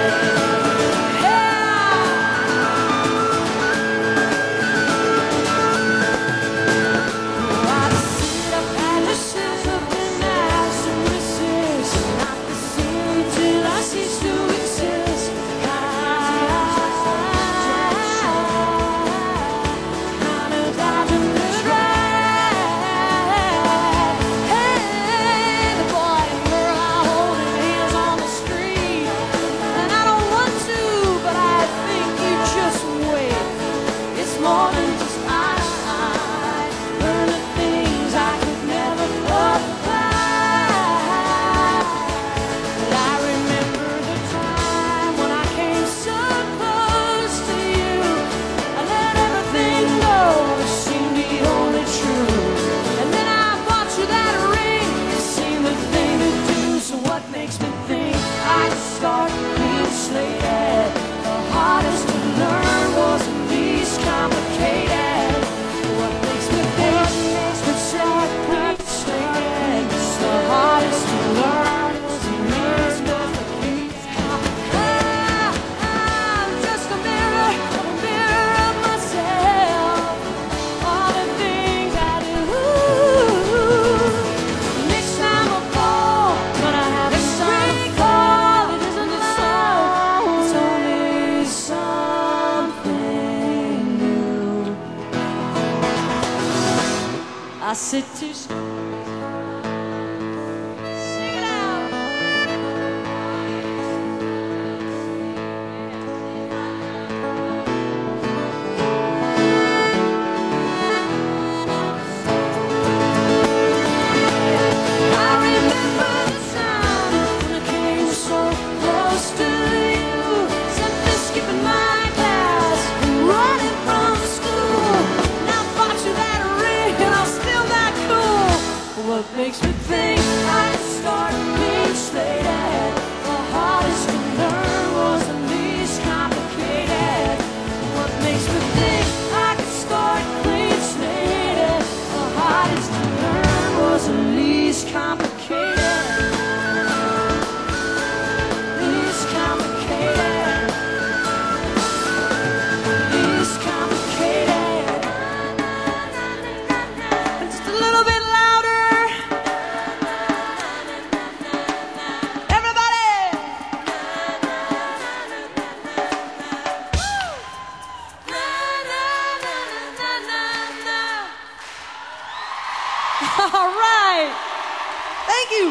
I sit to sing it out. I remember the time when I came so close to you, sent me skipping my class and running from school. Now I bought you that ring and I'm still that cool. What makes me think I could start being straight ahead? The hardest to learn was the least complicated. What makes me think I could start clean straight ahead? The hardest to learn was the least complicated. Least complicated. Least complicated. Just a little bit louder. Everybody. All right. Thank you.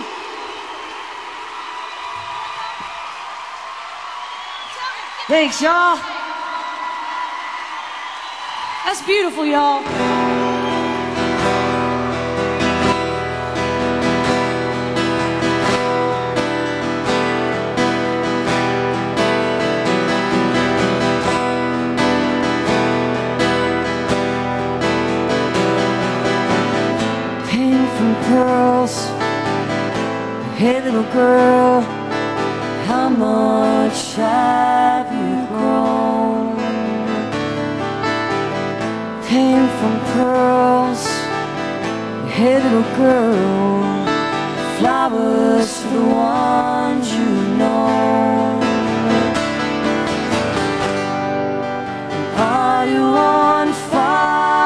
Thanks, y'all. That's beautiful, y'all. Pink from pearls. Hey, little girl, how much have you grown? Came from pearls. Hey, little girl, flowers for the ones you know. Are you on fire?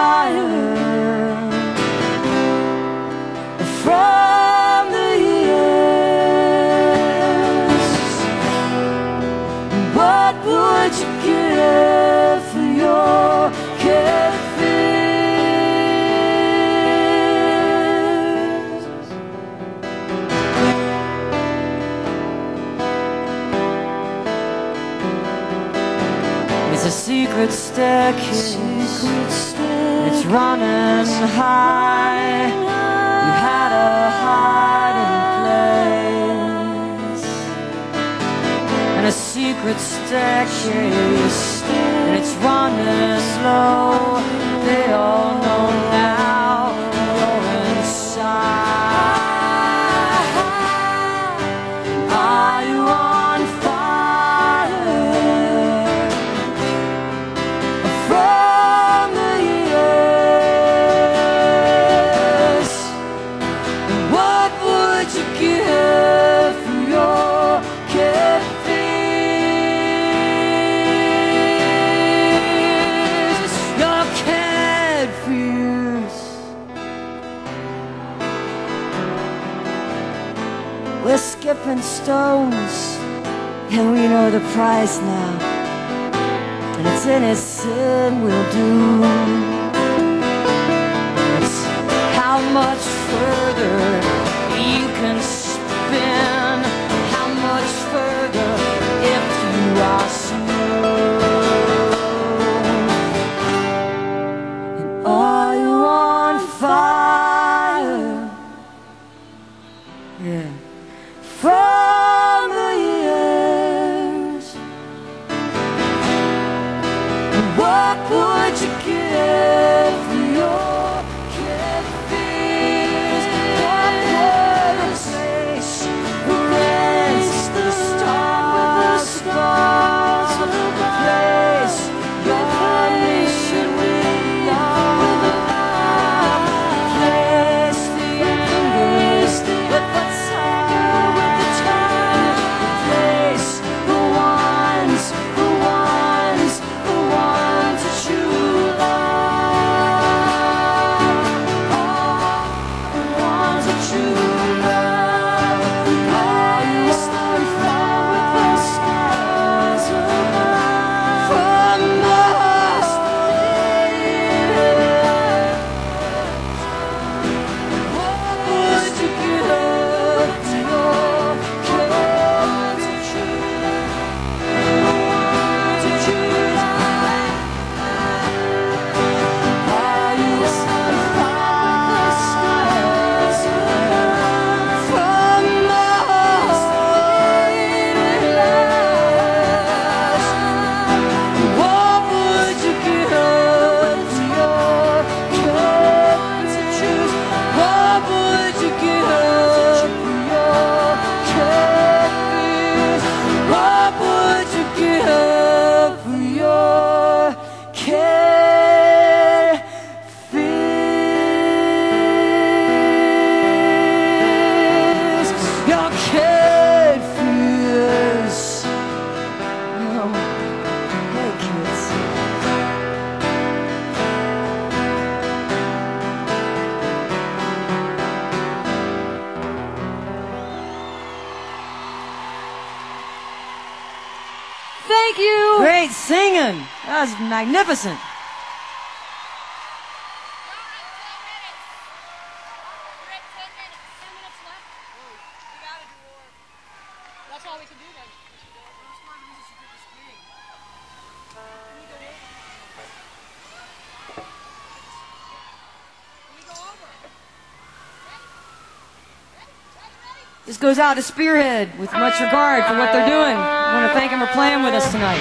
secret staircase. Secret staircase. It's running high. You had a hiding place and a secret staircase, and it's running slow. They all know now you're inside. Are you on fire from the years? And what would you give for your kid fears? Your kid fears. We're skipping stones, and we know the price now, and it's innocent we'll do. It's how much further you can spin, how much further if you are smooth. And are you on fire? Yeah. From the years, and what would you give for your kid fears? What would a place erase the start with the scars of the place your nation will love, place the embers with the time, the place the ones, the ones, the ones that you love, oh, the ones that you love. Are you on fire with the stars above? From us, what would you give to your kids to choose? To choose life? Are you on fire with the stars above? From us, what would you give to your kids to choose? What would you give for your kids? What would you give for your kid fears? Your kid fears. Oh, hey kids. Thank you. Great singing. That was magnificent. That's all we can do then. This goes out to Spearhead with much regard for what they're doing. I want to thank them for playing with us tonight.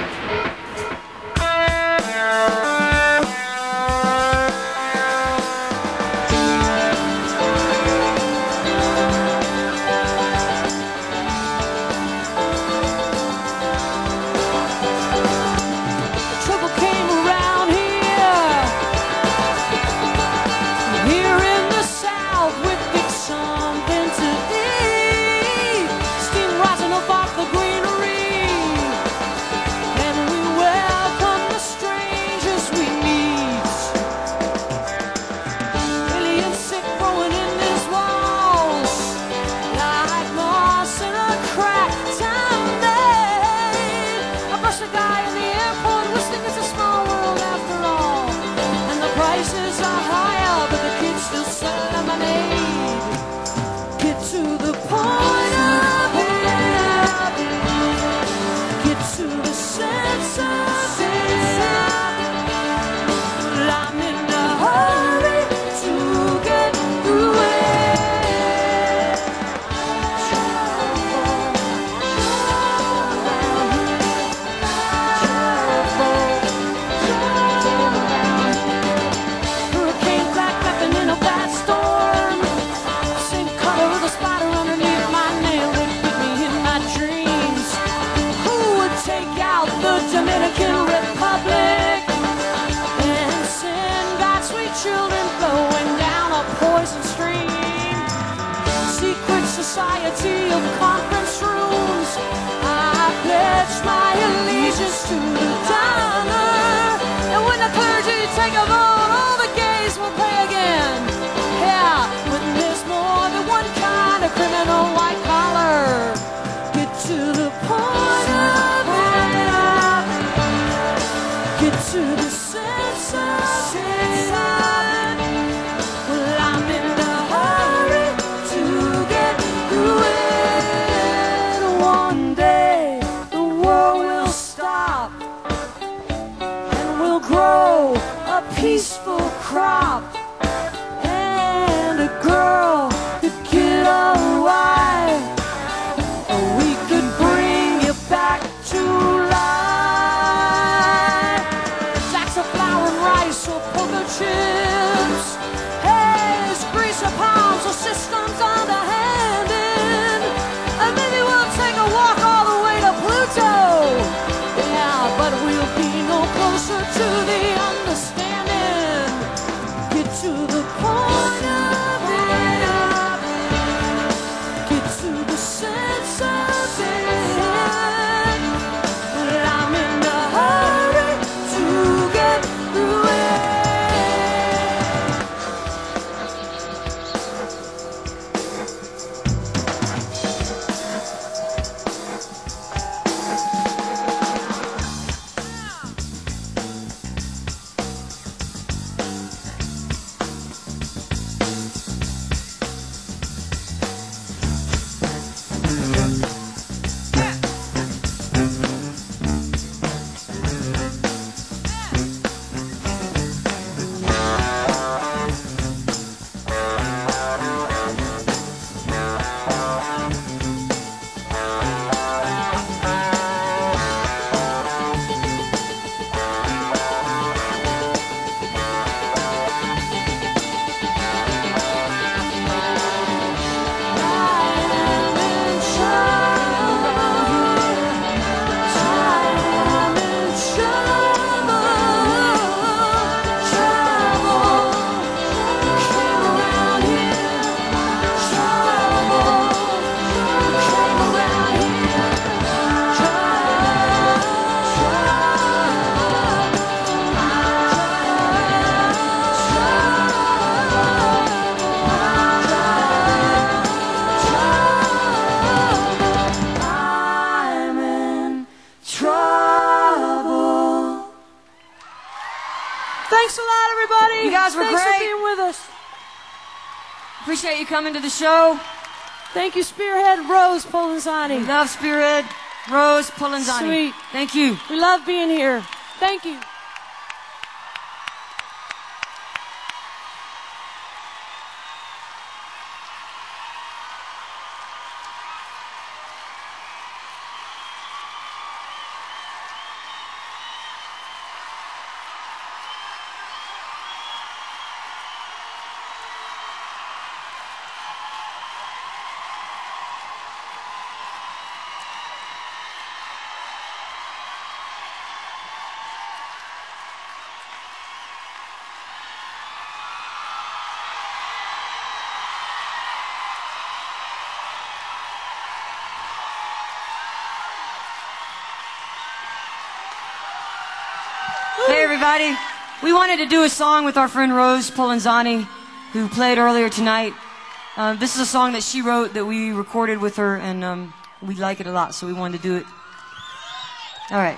Trouble came around here, here in the South, with big something to eat. Steam rising up off the greenery. of conference rooms. I pledge my allegiance to the dollar. And when the clergy take a vote, all the gays will play again. Yeah, but there's more than one kind of criminal white collar. Get to the point of it. Get to the sense of it. Well, I'm in a hurry to get through it. One day the world will stop and we'll grow a peaceful crop. And a girl could get a wife. We could bring you back to life. Sacks of flour and rice or poker chips. Hey, grease of palms or systems underhanded. And maybe we'll take a walk all the way to Pluto. Yeah, but we'll be no closer to the understanding. Get to the point of it. Get to the sense of it. Well, I'm in a hurry to get through it. I'm in trouble. Thanks a lot, everybody. You guys were Thanks great. for being with us. Appreciate you coming to the show. Thank you, Spearhead Rose Polanzani. Love Spirit, Rose Polanzani. Sweet. Thank you. We love being here. Thank you. Hey everybody, we wanted to do a song with our friend Rose Polanzani, who played earlier tonight. Uh, this is a song that she wrote that we recorded with her, and um, we like it a lot, so we wanted to do it. All right.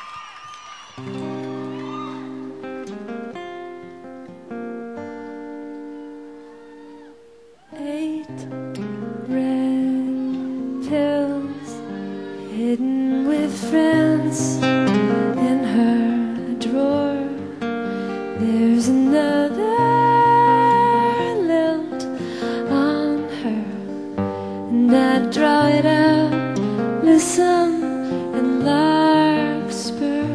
Eight red pills hidden with friends in her drawer. There's another lilt on her, and I draw it out, listen, and larkspur.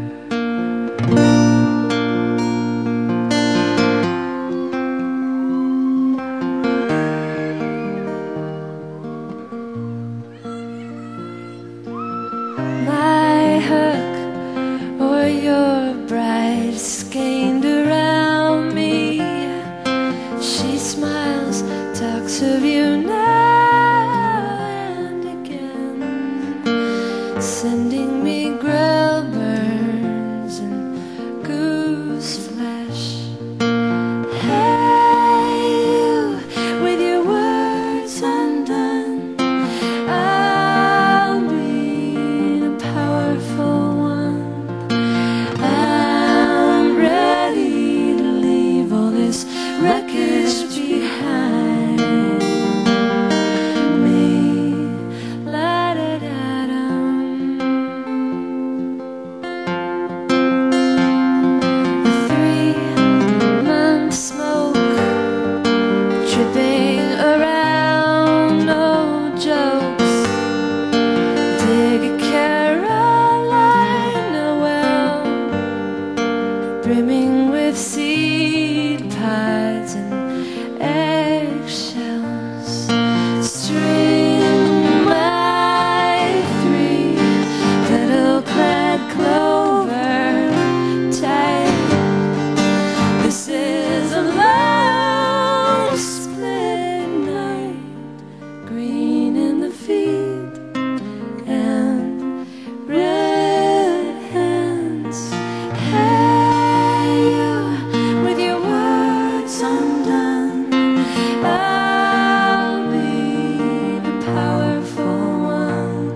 My hook or your bride skeined around me. She smiles, talks of you now brimming with seed pods and eggshells. String my three petal-clad clover tight. This is a love split night, green in the feet and red hands. Hey, you, with your words undone, I'll be the powerful one.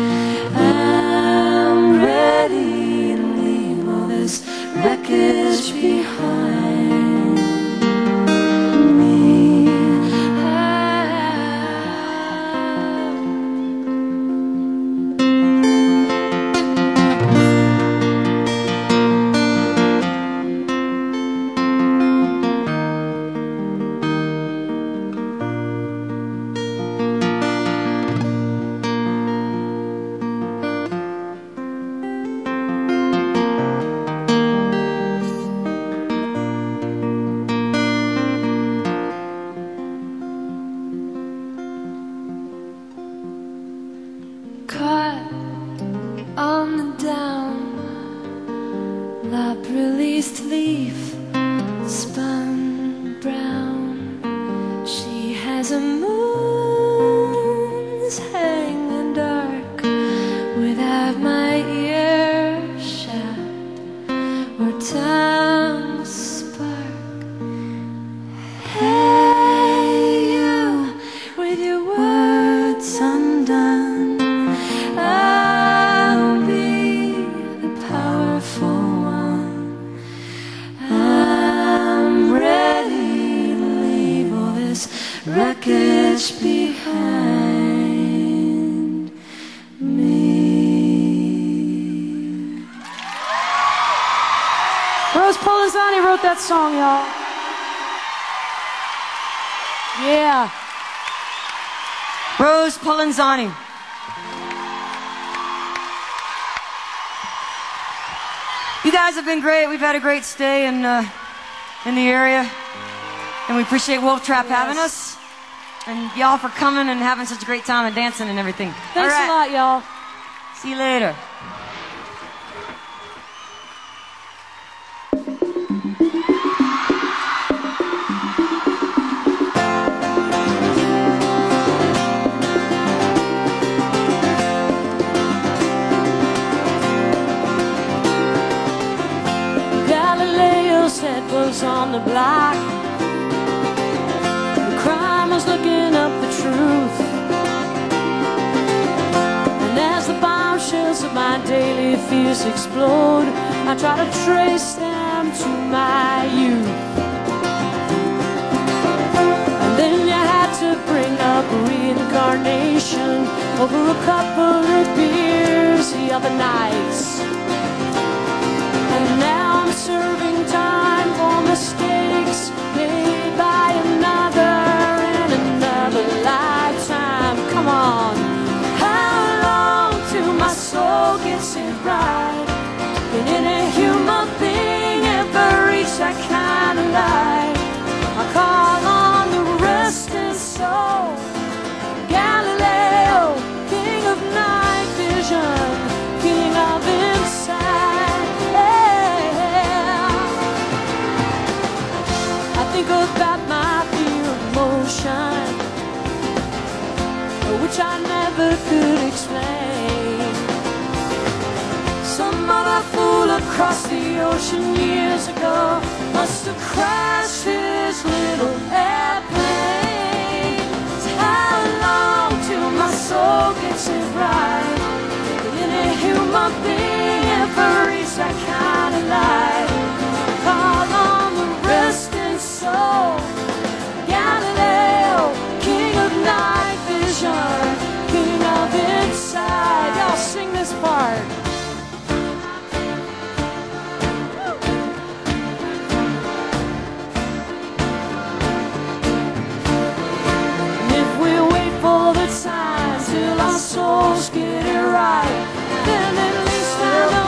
I'm ready to leave all this wreckage behind me. Caught on the down, lop released leaf, spun brown. She has a moon's hanging dark, without my ear shut or tongue spark. Hey, you, with your words undone, I'll be the powerful one. I'm ready to leave all this wreckage behind me. Rose Polenzani wrote that song, y'all. Yeah. Rose Polenzani. You guys have been great. We've had a great stay in uh, in the area, and we appreciate Wolf Trap having us, and y'all for coming and having such a great time and dancing and everything. Thanks All right. a lot, y'all. See you later. Galileo's head was on the block. The crime was looking up the truth. And as the bombshells of my daily fears explode, I try to trace them to my youth. And then you had to bring up reincarnation over a couple of beers the other nights. And now I'm serving time for mistakes made by another in another lifetime. Come on, how long till my soul gets it right? Can any human being ever reach that kind of light? I call on the restless soul, Galileo, king of night vision, king of insight. Think about my fear of motion, which I never could explain. Some other fool across the ocean years ago must have crashed his little airplane. So how long till my soul gets it right? Can any human being ever reach that kind of light? Call on the resting soul, Galileo, king of night vision, king of insight. Y'all sing this part. And if we wait for the time till our souls get it right, then at least I know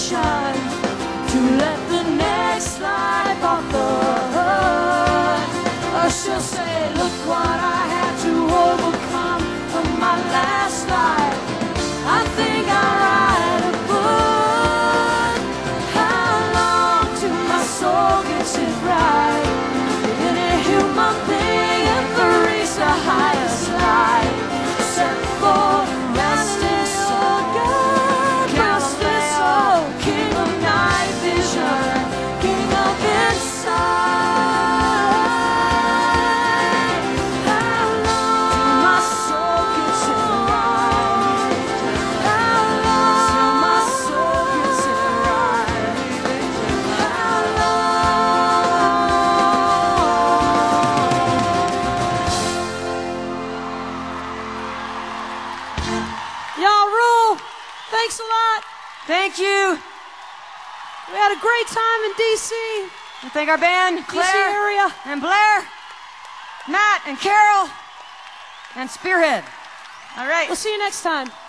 vision to let the next life off the hook. Or she'll say, look what I had to overcome from my last life. I think I'll write a book. How long till my soul gets it right? Any human being in the reach the highest light, set for the restless soul, God, restless soul, king of night vision, king of insight. How long till my soul gets it right? How long till my soul gets it right? How long? Y'all rule. Thanks a lot. Thank you. We had a great time in D C, I thank our band, D C Claire area. and Blair, Matt and Carol, and Spearhead. All right. We'll see you next time.